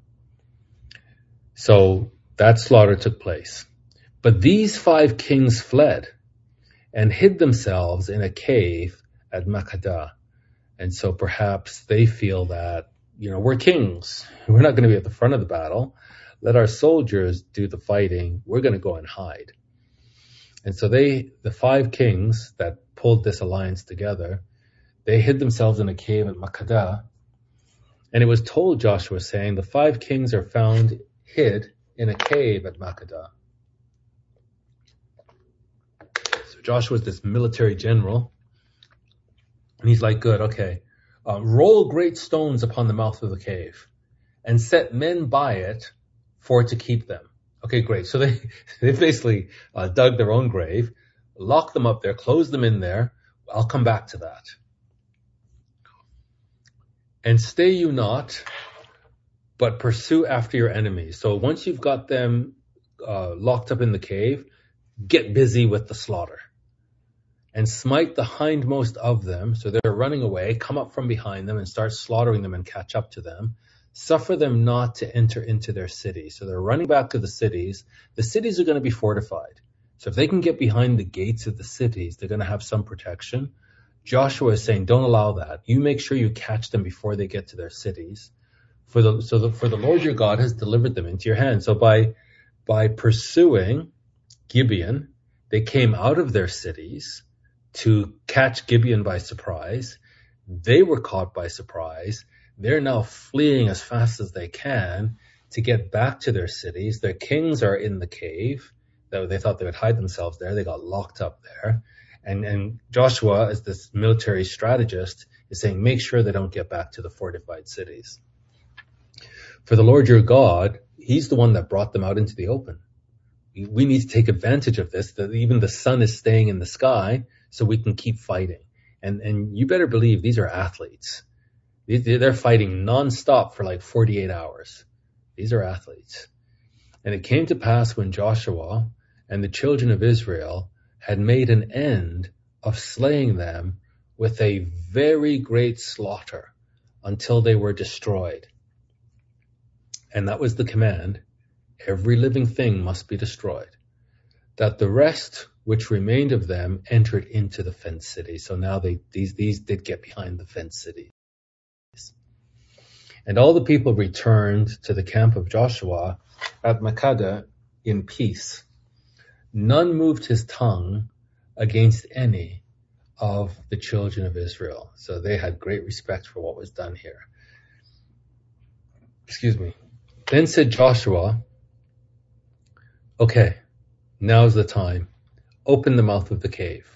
So that slaughter took place. But these five kings fled and hid themselves in a cave at Makkedah. And so perhaps they feel that, you know, we're kings. We're not going to be at the front of the battle. Let our soldiers do the fighting. We're going to go and hide. And so they, the five kings that pulled this alliance together, they hid themselves in a cave at Makkedah. And it was told Joshua, saying, the five kings are found hid in a cave at Makkedah. So Joshua is this military general. And he's like, good, okay. Uh, roll great stones upon the mouth of the cave and set men by it for to keep them. Okay, great. So they, they basically uh, dug their own grave, locked them up there, closed them in there. I'll come back to that. And stay you not but pursue after your enemies. So once you've got them uh, locked up in the cave, get busy with the slaughter. And smite the hindmost of them, so they're running away, come up from behind them and start slaughtering them and catch up to them. Suffer them not to enter into their cities. So they're running back to the cities. The cities are going to be fortified. So if they can get behind the gates of the cities, they're going to have some protection. Joshua is saying, don't allow that. You make sure you catch them before they get to their cities. For the, so the, for the Lord your God has delivered them into your hand. So by, by pursuing Gibeon, they came out of their cities to catch Gibeon by surprise. They were caught by surprise. They're now fleeing as fast as they can to get back to their cities. Their kings are in the cave. They thought they would hide themselves there. They got locked up there. And, and Joshua, as this military strategist, is saying, make sure they don't get back to the fortified cities. For the Lord your God, he's the one that brought them out into the open. We need to take advantage of this, that even the sun is staying in the sky so we can keep fighting. And, and you better believe these are athletes. They're fighting nonstop for like forty-eight hours. These are athletes. And it came to pass when Joshua and the children of Israel had made an end of slaying them with a very great slaughter until they were destroyed. And that was the command. Every living thing must be destroyed. That the rest which remained of them entered into the fenced city. So now they these these did get behind the fenced cities. And all the people returned to the camp of Joshua at Makkedah in peace. None moved his tongue against any of the children of Israel. So they had great respect for what was done here. Excuse me. Then said Joshua, okay, now's the time. Open the mouth of the cave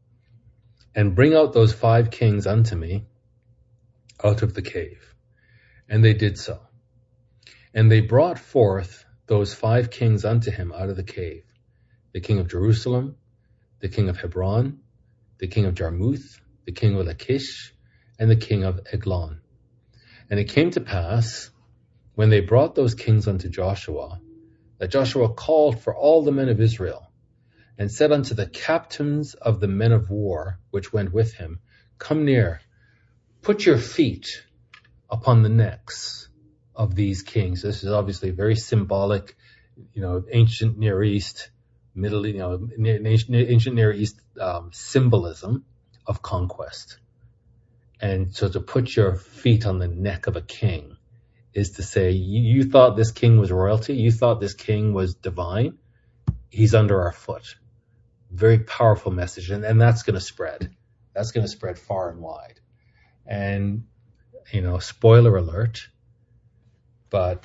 and bring out those five kings unto me out of the cave. And they did so. And they brought forth those five kings unto him out of the cave, the king of Jerusalem, the king of Hebron, the king of Jarmuth, the king of Lachish, and the king of Eglon. And it came to pass, when they brought those kings unto Joshua, that Joshua called for all the men of Israel, and said unto the captains of the men of war which went with him, come near, put your feet upon the necks of these kings. This is obviously very symbolic, you know, ancient Near East, Middle, you know, ancient Near East um, symbolism of conquest. And so to put your feet on the neck of a king is to say, you, you thought this king was royalty, you thought this king was divine, he's under our foot. Very powerful message, and, and that's going to spread. That's going to spread far and wide. And, you know, spoiler alert, but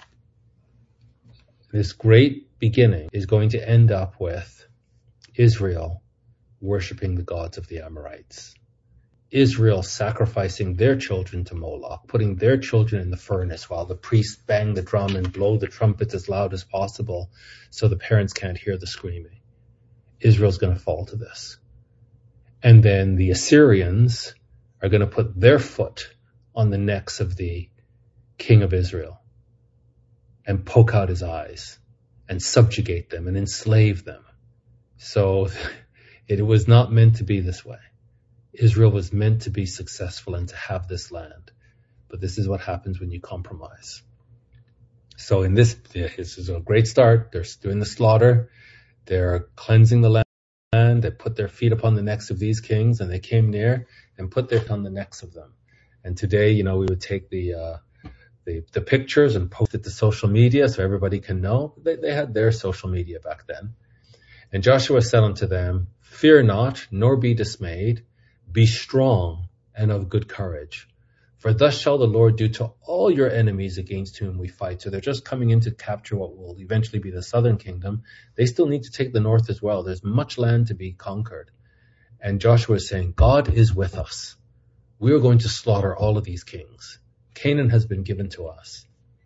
this great beginning is going to end up with Israel worshiping the gods of the Amorites. Israel sacrificing their children to Moloch, putting their children in the furnace while the priests bang the drum and blow the trumpets as loud as possible so the parents can't hear the screaming. Israel's going to fall to this. And then the Assyrians are going to put their foot on the necks of the king of Israel and poke out his eyes and subjugate them and enslave them. So it was not meant to be this way. Israel was meant to be successful and to have this land. But this is what happens when you compromise. So in this, this is a great start. They're doing the slaughter. They're cleansing the land. They put their feet upon the necks of these kings, and they came near and put their feet on the necks of them. And today, you know, we would take the uh, the, the pictures and post it to social media so everybody can know. They, they had their social media back then. And Joshua said unto them, fear not, nor be dismayed. Be strong and of good courage. For thus shall the Lord do to all your enemies against whom we fight. So they're just coming in to capture what will eventually be the southern kingdom. They still need to take the north as well. There's much land to be conquered. And Joshua is saying, God is with us. We are going to slaughter all of these kings. Canaan has been given to us.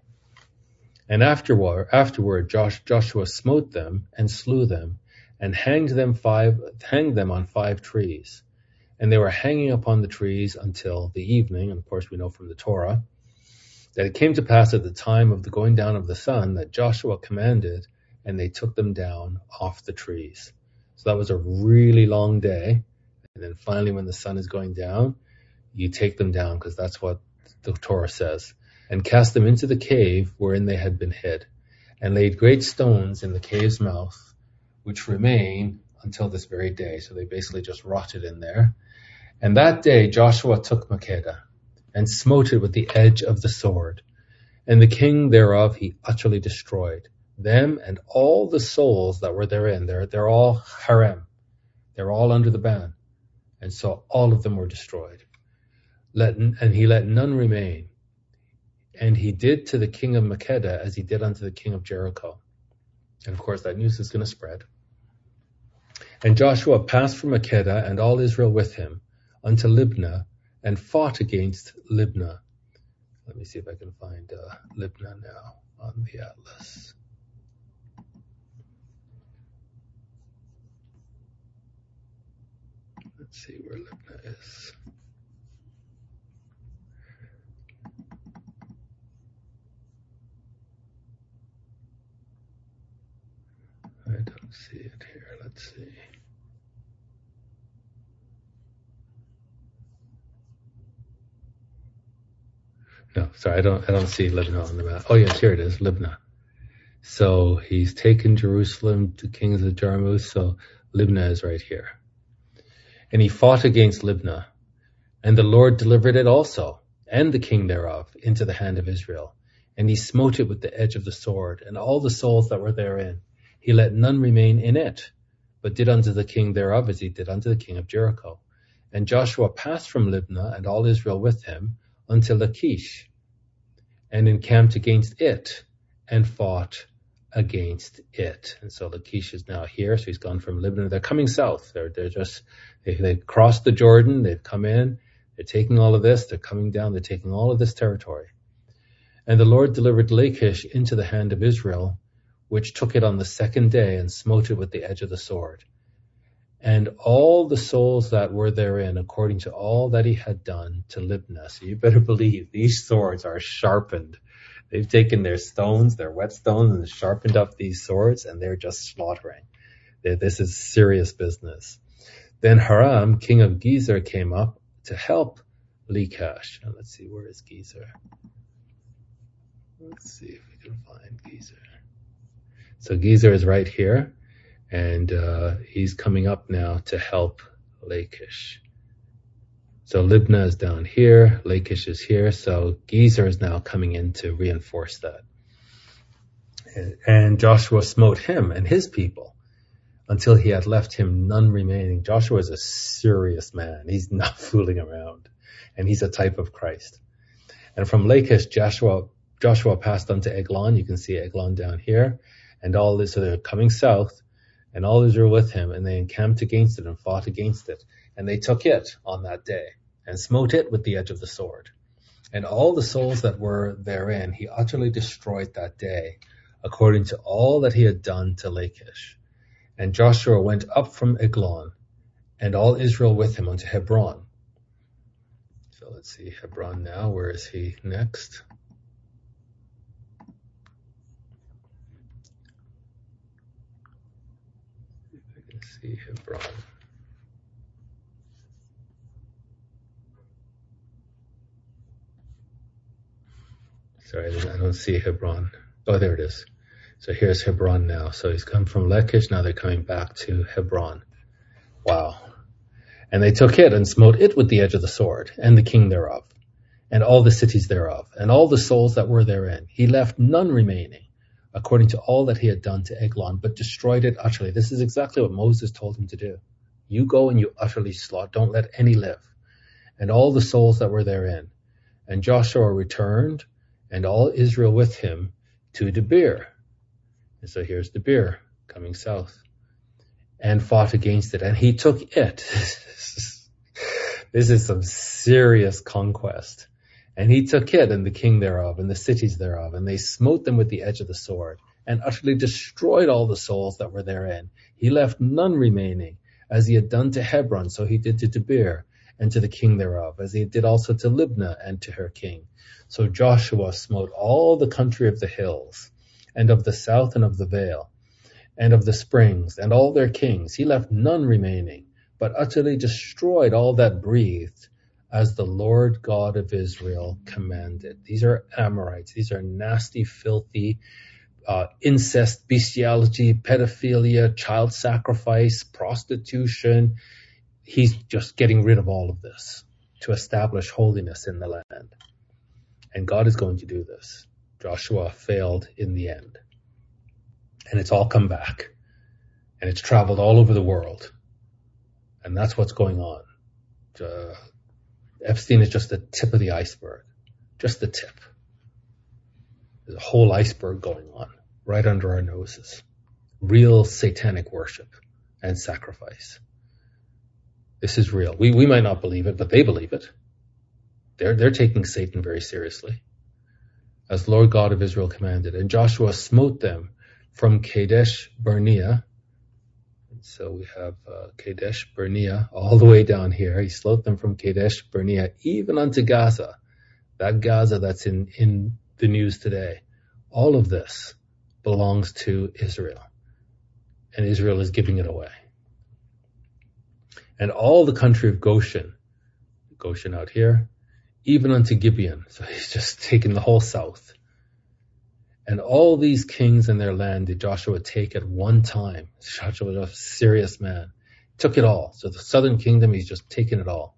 And afterward, afterward Josh, Joshua smote them and slew them and hanged them five, hanged them on five trees. And they were hanging upon the trees until the evening. And of course, we know from the Torah That it came to pass at the time of the going down of the sun that Joshua commanded, and they took them down off the trees. So that was a really long day. And then finally, when the sun is going down, you take them down, because that's what the Torah says. And cast them into the cave wherein they had been hid, and laid great stones in the cave's mouth, which remain until this very day. So they basically just rotted in there. And that day Joshua took Makkedah, and smote it with the edge of the sword. And the king thereof he utterly destroyed, them and all the souls that were therein. They're, they're all harem. They're all under the ban. And so all of them were destroyed. Let, and he let none remain. And he did to the king of Makkedah as he did unto the king of Jericho. And of course that news is going to spread. And Joshua passed from Makkedah, and all Israel with him, unto Libnah, and fought against Libnah. Let me see if I can find uh, Libnah now on the atlas. Let's see where Libnah is. I don't see it here. Let's see. No, sorry, I don't I don't see Libnah on the map. Oh yes, here it is, Libnah. So he's taken Jerusalem to kings of Jarmuth, so Libnah is right here. And he fought against Libnah, and the Lord delivered it also, and the king thereof, into the hand of Israel. And he smote it with the edge of the sword, and all the souls that were therein. He let none remain in it, but did unto the king thereof as he did unto the king of Jericho. And Joshua passed from Libnah, and all Israel with him, unto Lachish, and encamped against it, and fought against it. And so Lachish is now here. So he's gone from Libnah. They're coming south. They're they're just they they crossed the Jordan. They've come in. They're taking all of this. They're coming down. They're taking all of this territory. And the Lord delivered Lachish into the hand of Israel, which took it on the second day and smote it with the edge of the sword. And all the souls that were therein, according to all that he had done to Libnah. So you better believe these swords are sharpened. They've taken their stones, their whetstones, and sharpened up these swords, and they're just slaughtering. They're, this is serious business. Then Haram, king of Gezer, came up to help Lachish. And let's see, where is Gezer? Let's see if we can find Gezer. So Gezer is right here. And uh, he's coming up now to help Lachish. So Libnah is down here, Lachish is here, so Gezer is now coming in to reinforce that. And, and Joshua smote him and his people until he had left him none remaining. Joshua is a serious man. He's not fooling around. And he's a type of Christ. And from Lachish, Joshua, Joshua passed unto Eglon. You can see Eglon down here. And all this, so they're coming south. And all Israel with him, and they encamped against it and fought against it. And they took it on that day, and smote it with the edge of the sword. And all the souls that were therein he utterly destroyed that day, according to all that he had done to Lachish. And Joshua went up from Eglon, and all Israel with him unto Hebron. So let's see, Hebron now, where is he next? See Hebron. Sorry, I don't see Hebron. Oh, there it is. So here's Hebron now. So he's come from Lachish. Now they're coming back to Hebron. Wow. And they took it and smote it with the edge of the sword, and the king thereof, and all the cities thereof, and all the souls that were therein. He left none remaining, according to all that he had done to Eglon, but destroyed it utterly. This is exactly what Moses told him to do. You go and you utterly slaughter. Don't let any live. And all the souls that were therein. And Joshua returned, and all Israel with him, to Debir. And so here's Debir coming south. And fought against it. And he took it. This is some serious conquest. And he took it, and the king thereof, and the cities thereof, and they smote them with the edge of the sword, and utterly destroyed all the souls that were therein. He left none remaining, as he had done to Hebron, so he did to Debir, and to the king thereof, as he did also to Libnah and to her king. So Joshua smote all the country of the hills, and of the south and of the vale, and of the springs, and all their kings. He left none remaining, but utterly destroyed all that breathed, as the Lord God of Israel commanded. These are Amorites. These are nasty, filthy, uh, incest, bestiality, pedophilia, child sacrifice, prostitution. He's just getting rid of all of this to establish holiness in the land. And God is going to do this. Joshua failed in the end. And it's all come back. And it's traveled all over the world. And that's what's going on. Uh, Epstein is just the tip of the iceberg. Just the tip. There's a whole iceberg going on right under our noses. Real satanic worship and sacrifice. This is real. We we might not believe it, but they believe it. They're they're taking Satan very seriously. As Lord God of Israel commanded. And Joshua smote them from Kadesh Barnea. So we have uh, Kadesh Barnea all the way down here. He smote them from Kadesh Barnea even unto Gaza. That Gaza that's in, in the news today. All of this belongs to Israel. And Israel is giving it away. And all the country of Goshen, Goshen out here, even unto Gibeon. So he's just taken the whole south. And all these kings and their land did Joshua take at one time. Joshua was a serious man. Took it all. So the southern kingdom, he's just taken it all.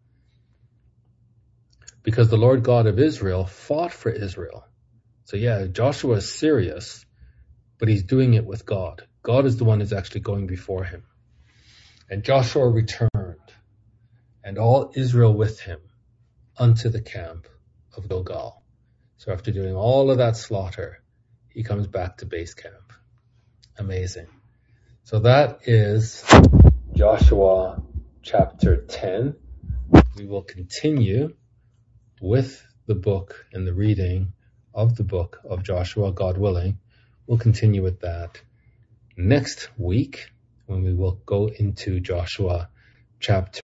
Because the Lord God of Israel fought for Israel. So yeah, Joshua is serious, but he's doing it with God. God is the one who's actually going before him. And Joshua returned, and all Israel with him, unto the camp of Gilgal. So after doing all of that slaughter, he comes back to base camp. Amazing. So that is Joshua chapter ten. We will continue with the book and the reading of the book of Joshua, God willing. We'll continue with that next week when we will go into Joshua chapter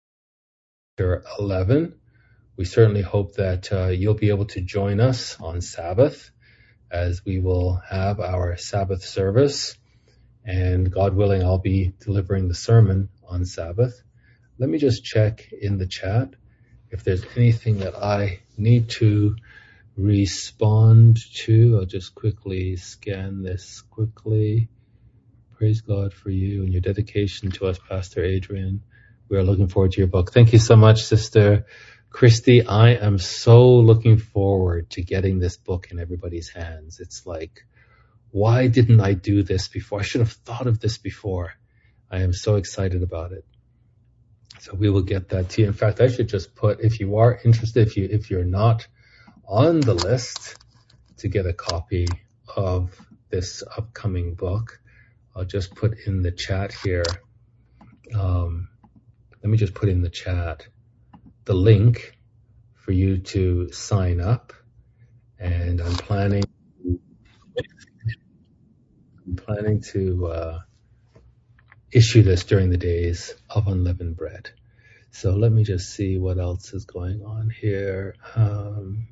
eleven. We certainly hope that uh, you'll be able to join us on Sabbath, as we will have our Sabbath service. And God willing, I'll be delivering the sermon on Sabbath. Let me just check in the chat if there's anything that I need to respond to. I'll just quickly scan this quickly. Praise God for you and your dedication to us, Pastor Adrian. We are looking forward to your book. Thank you so much, Sister Christy. I am so looking forward to getting this book in everybody's hands. It's like, why didn't I do this before? I should have thought of this before. I am so excited about it. So we will get that to you. In fact, I should just put, if you are interested, if you if you're not on the list to get a copy of this upcoming book, I'll just put in the chat here. Um, let me just put in the chat the link for you to sign up, and I'm planning I'm planning to uh, issue this during the days of unleavened bread. So let me just see what else is going on here. Um,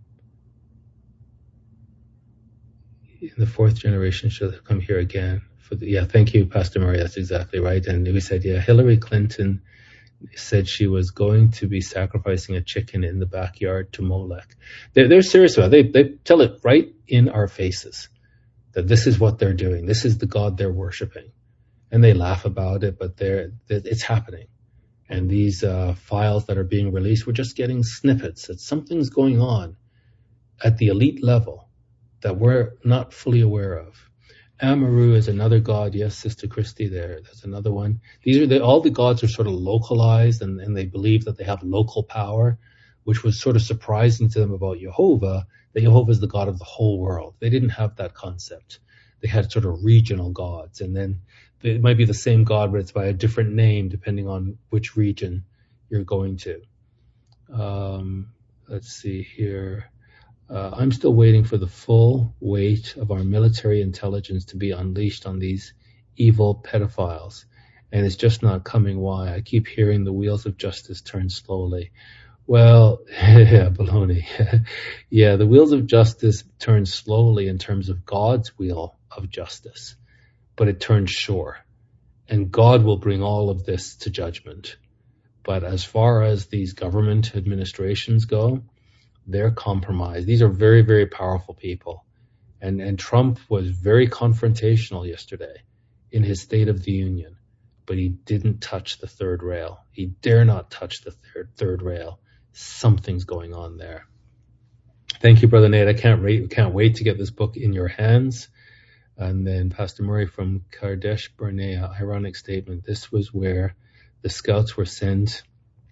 the fourth generation should come here again. For the, yeah, thank you, Pastor Murray. That's exactly right. And we said, yeah, Hillary Clinton said she was going to be sacrificing a chicken in the backyard to Molech. They're, they're serious about it. They, they tell it right in our faces that this is what they're doing. This is the God they're worshiping. And they laugh about it, but they're, it's happening. And these uh, files that are being released, we're just getting snippets that something's going on at the elite level that we're not fully aware of. Amaru is another god. Yes, Sister Christy, there. There's another one. These are the, all the gods are sort of localized, and, and they believe that they have local power, which was sort of surprising to them about Jehovah, that Jehovah is the God of the whole world. They didn't have that concept. They had sort of regional gods, and then it might be the same God, but it's by a different name depending on which region you're going to. Um, let's see here. Uh, I'm still waiting for the full weight of our military intelligence to be unleashed on these evil pedophiles. And it's just not coming. Why? I keep hearing the wheels of justice turn slowly. Well, yeah, baloney. Yeah, the wheels of justice turn slowly in terms of God's wheel of justice, but it turns sure. And God will bring all of this to judgment. But as far as these government administrations go, they're compromised. These are very, very powerful people. And, and Trump was very confrontational yesterday in his State of the Union, but he didn't touch the third rail. He dare not touch the third, third rail. Something's going on there. Thank you, Brother Nate. I can't wait, can't wait to get this book in your hands. And then Pastor Murray from Kadesh Barnea, ironic statement. This was where the scouts were sent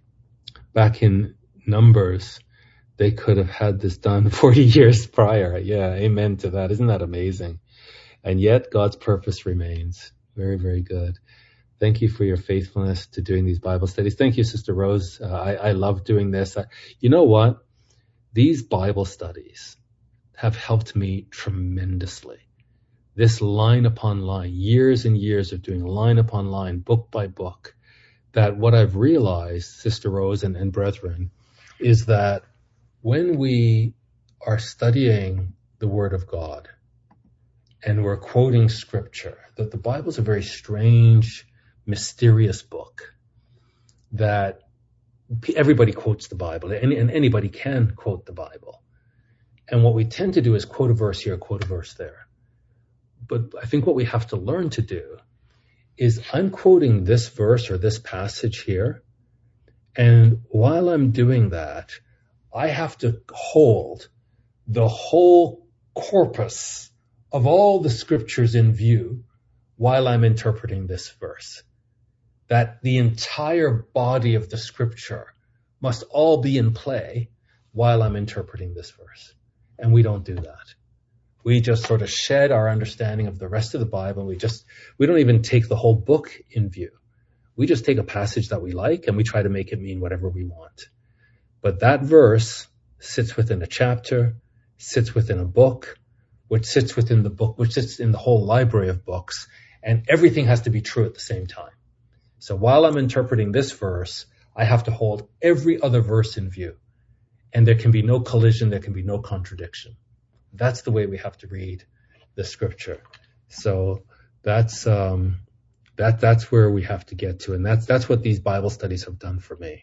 back in Numbers. They could have had this done forty years prior. Yeah, amen to that. Isn't that amazing? And yet God's purpose remains. Very, very good. Thank you for your faithfulness to doing these Bible studies. Thank you, Sister Rose. Uh, I, I love doing this. I, you know what? These Bible studies have helped me tremendously. This line upon line, years and years of doing line upon line, book by book, that what I've realized, Sister Rose and, and brethren, is that when we are studying the Word of God and we're quoting Scripture, that the Bible is a very strange, mysterious book, that everybody quotes the Bible, and, and anybody can quote the Bible. And what we tend to do is quote a verse here, quote a verse there. But I think what we have to learn to do is I'm quoting this verse or this passage here, and while I'm doing that, I have to hold the whole corpus of all the scriptures in view while I'm interpreting this verse. That the entire body of the scripture must all be in play while I'm interpreting this verse. And we don't do that. We just sort of shed our understanding of the rest of the Bible. We just, we don't even take the whole book in view. We just take a passage that we like and we try to make it mean whatever we want. But that verse sits within a chapter, sits within a book, which sits within the book, which sits in the whole library of books, and everything has to be true at the same time. So while I'm interpreting this verse, I have to hold every other verse in view. And there can be no collision, there can be no contradiction. That's the way we have to read the scripture. So that's um, that that's where we have to get to. And that's that's what these Bible studies have done for me.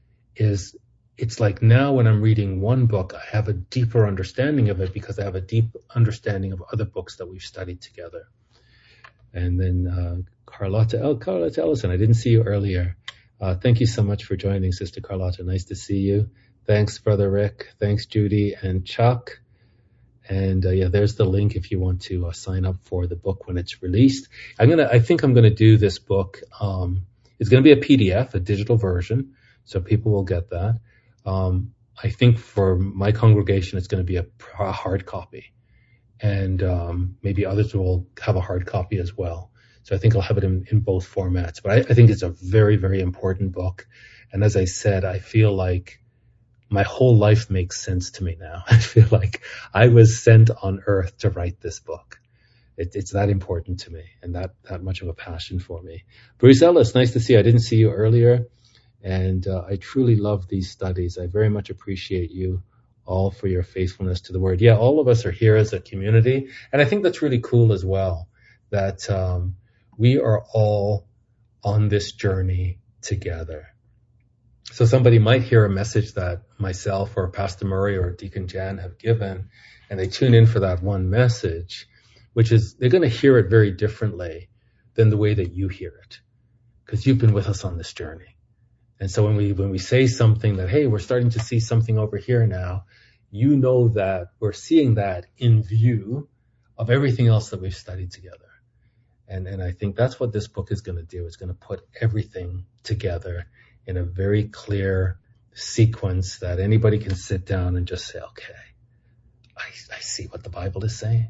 Is it's like now when I'm reading one book, I have a deeper understanding of it because I have a deep understanding of other books that we've studied together. And then uh, Carlotta, oh, Carlotta Ellison, I didn't see you earlier. Uh, thank you so much for joining, Sister Carlotta. Nice to see you. Thanks, Brother Rick. Thanks, Judy and Chuck. And uh, yeah, there's the link if you want to uh, sign up for the book when it's released. I'm gonna, I think I'm gonna do this book. Um, it's gonna be a P D F, a digital version, so people will get that. Um, I think for my congregation, it's gonna be a, a hard copy. And um, maybe others will have a hard copy as well. So I think I'll have it in, in both formats. But I, I think it's a very, very important book. And as I said, I feel like my whole life makes sense to me now. I feel like I was sent on earth to write this book. It, it's that important to me and that, that much of a passion for me. Bruce Ellis, nice to see you. I didn't see you earlier. And uh, I truly love these studies. I very much appreciate you all for your faithfulness to the word. Yeah, all of us are here as a community. And I think that's really cool as well, that um, we are all on this journey together. So somebody might hear a message that myself or Pastor Murray or Deacon Jan have given, and they tune in for that one message, which is they're going to hear it very differently than the way that you hear it, because you've been with us on this journey. And so when we when we say something that, hey, we're starting to see something over here now, you know that we're seeing that in view of everything else that we've studied together. And and I think that's what this book is going to do. It's going to put everything together in a very clear sequence that anybody can sit down and just say, okay, I, I see what the Bible is saying.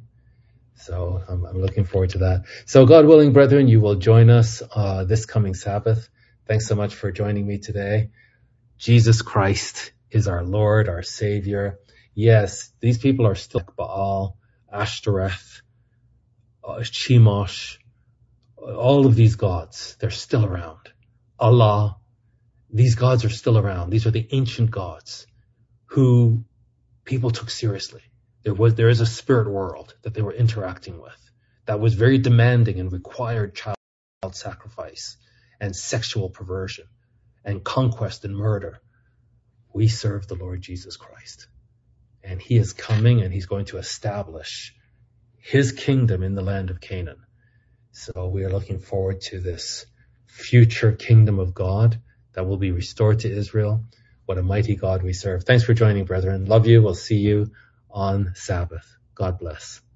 So I'm, I'm looking forward to that. So God willing, brethren, you will join us uh, this coming Sabbath. Thanks so much for joining me today. Jesus Christ is our Lord, our Savior. Yes, these people are still Baal, Ashtoreth, uh, Chemosh, all of these gods. They're still around. Allah, these gods are still around. These are the ancient gods who people took seriously. There was, there is a spirit world that they were interacting with that was very demanding and required child sacrifice and sexual perversion and conquest and murder. We serve the Lord Jesus Christ, and he is coming and he's going to establish his kingdom in the land of Canaan. So we are looking forward to this future kingdom of God that will be restored to Israel. What a mighty God we serve. Thanks for joining, brethren. Love you. We'll see you on Sabbath. God bless.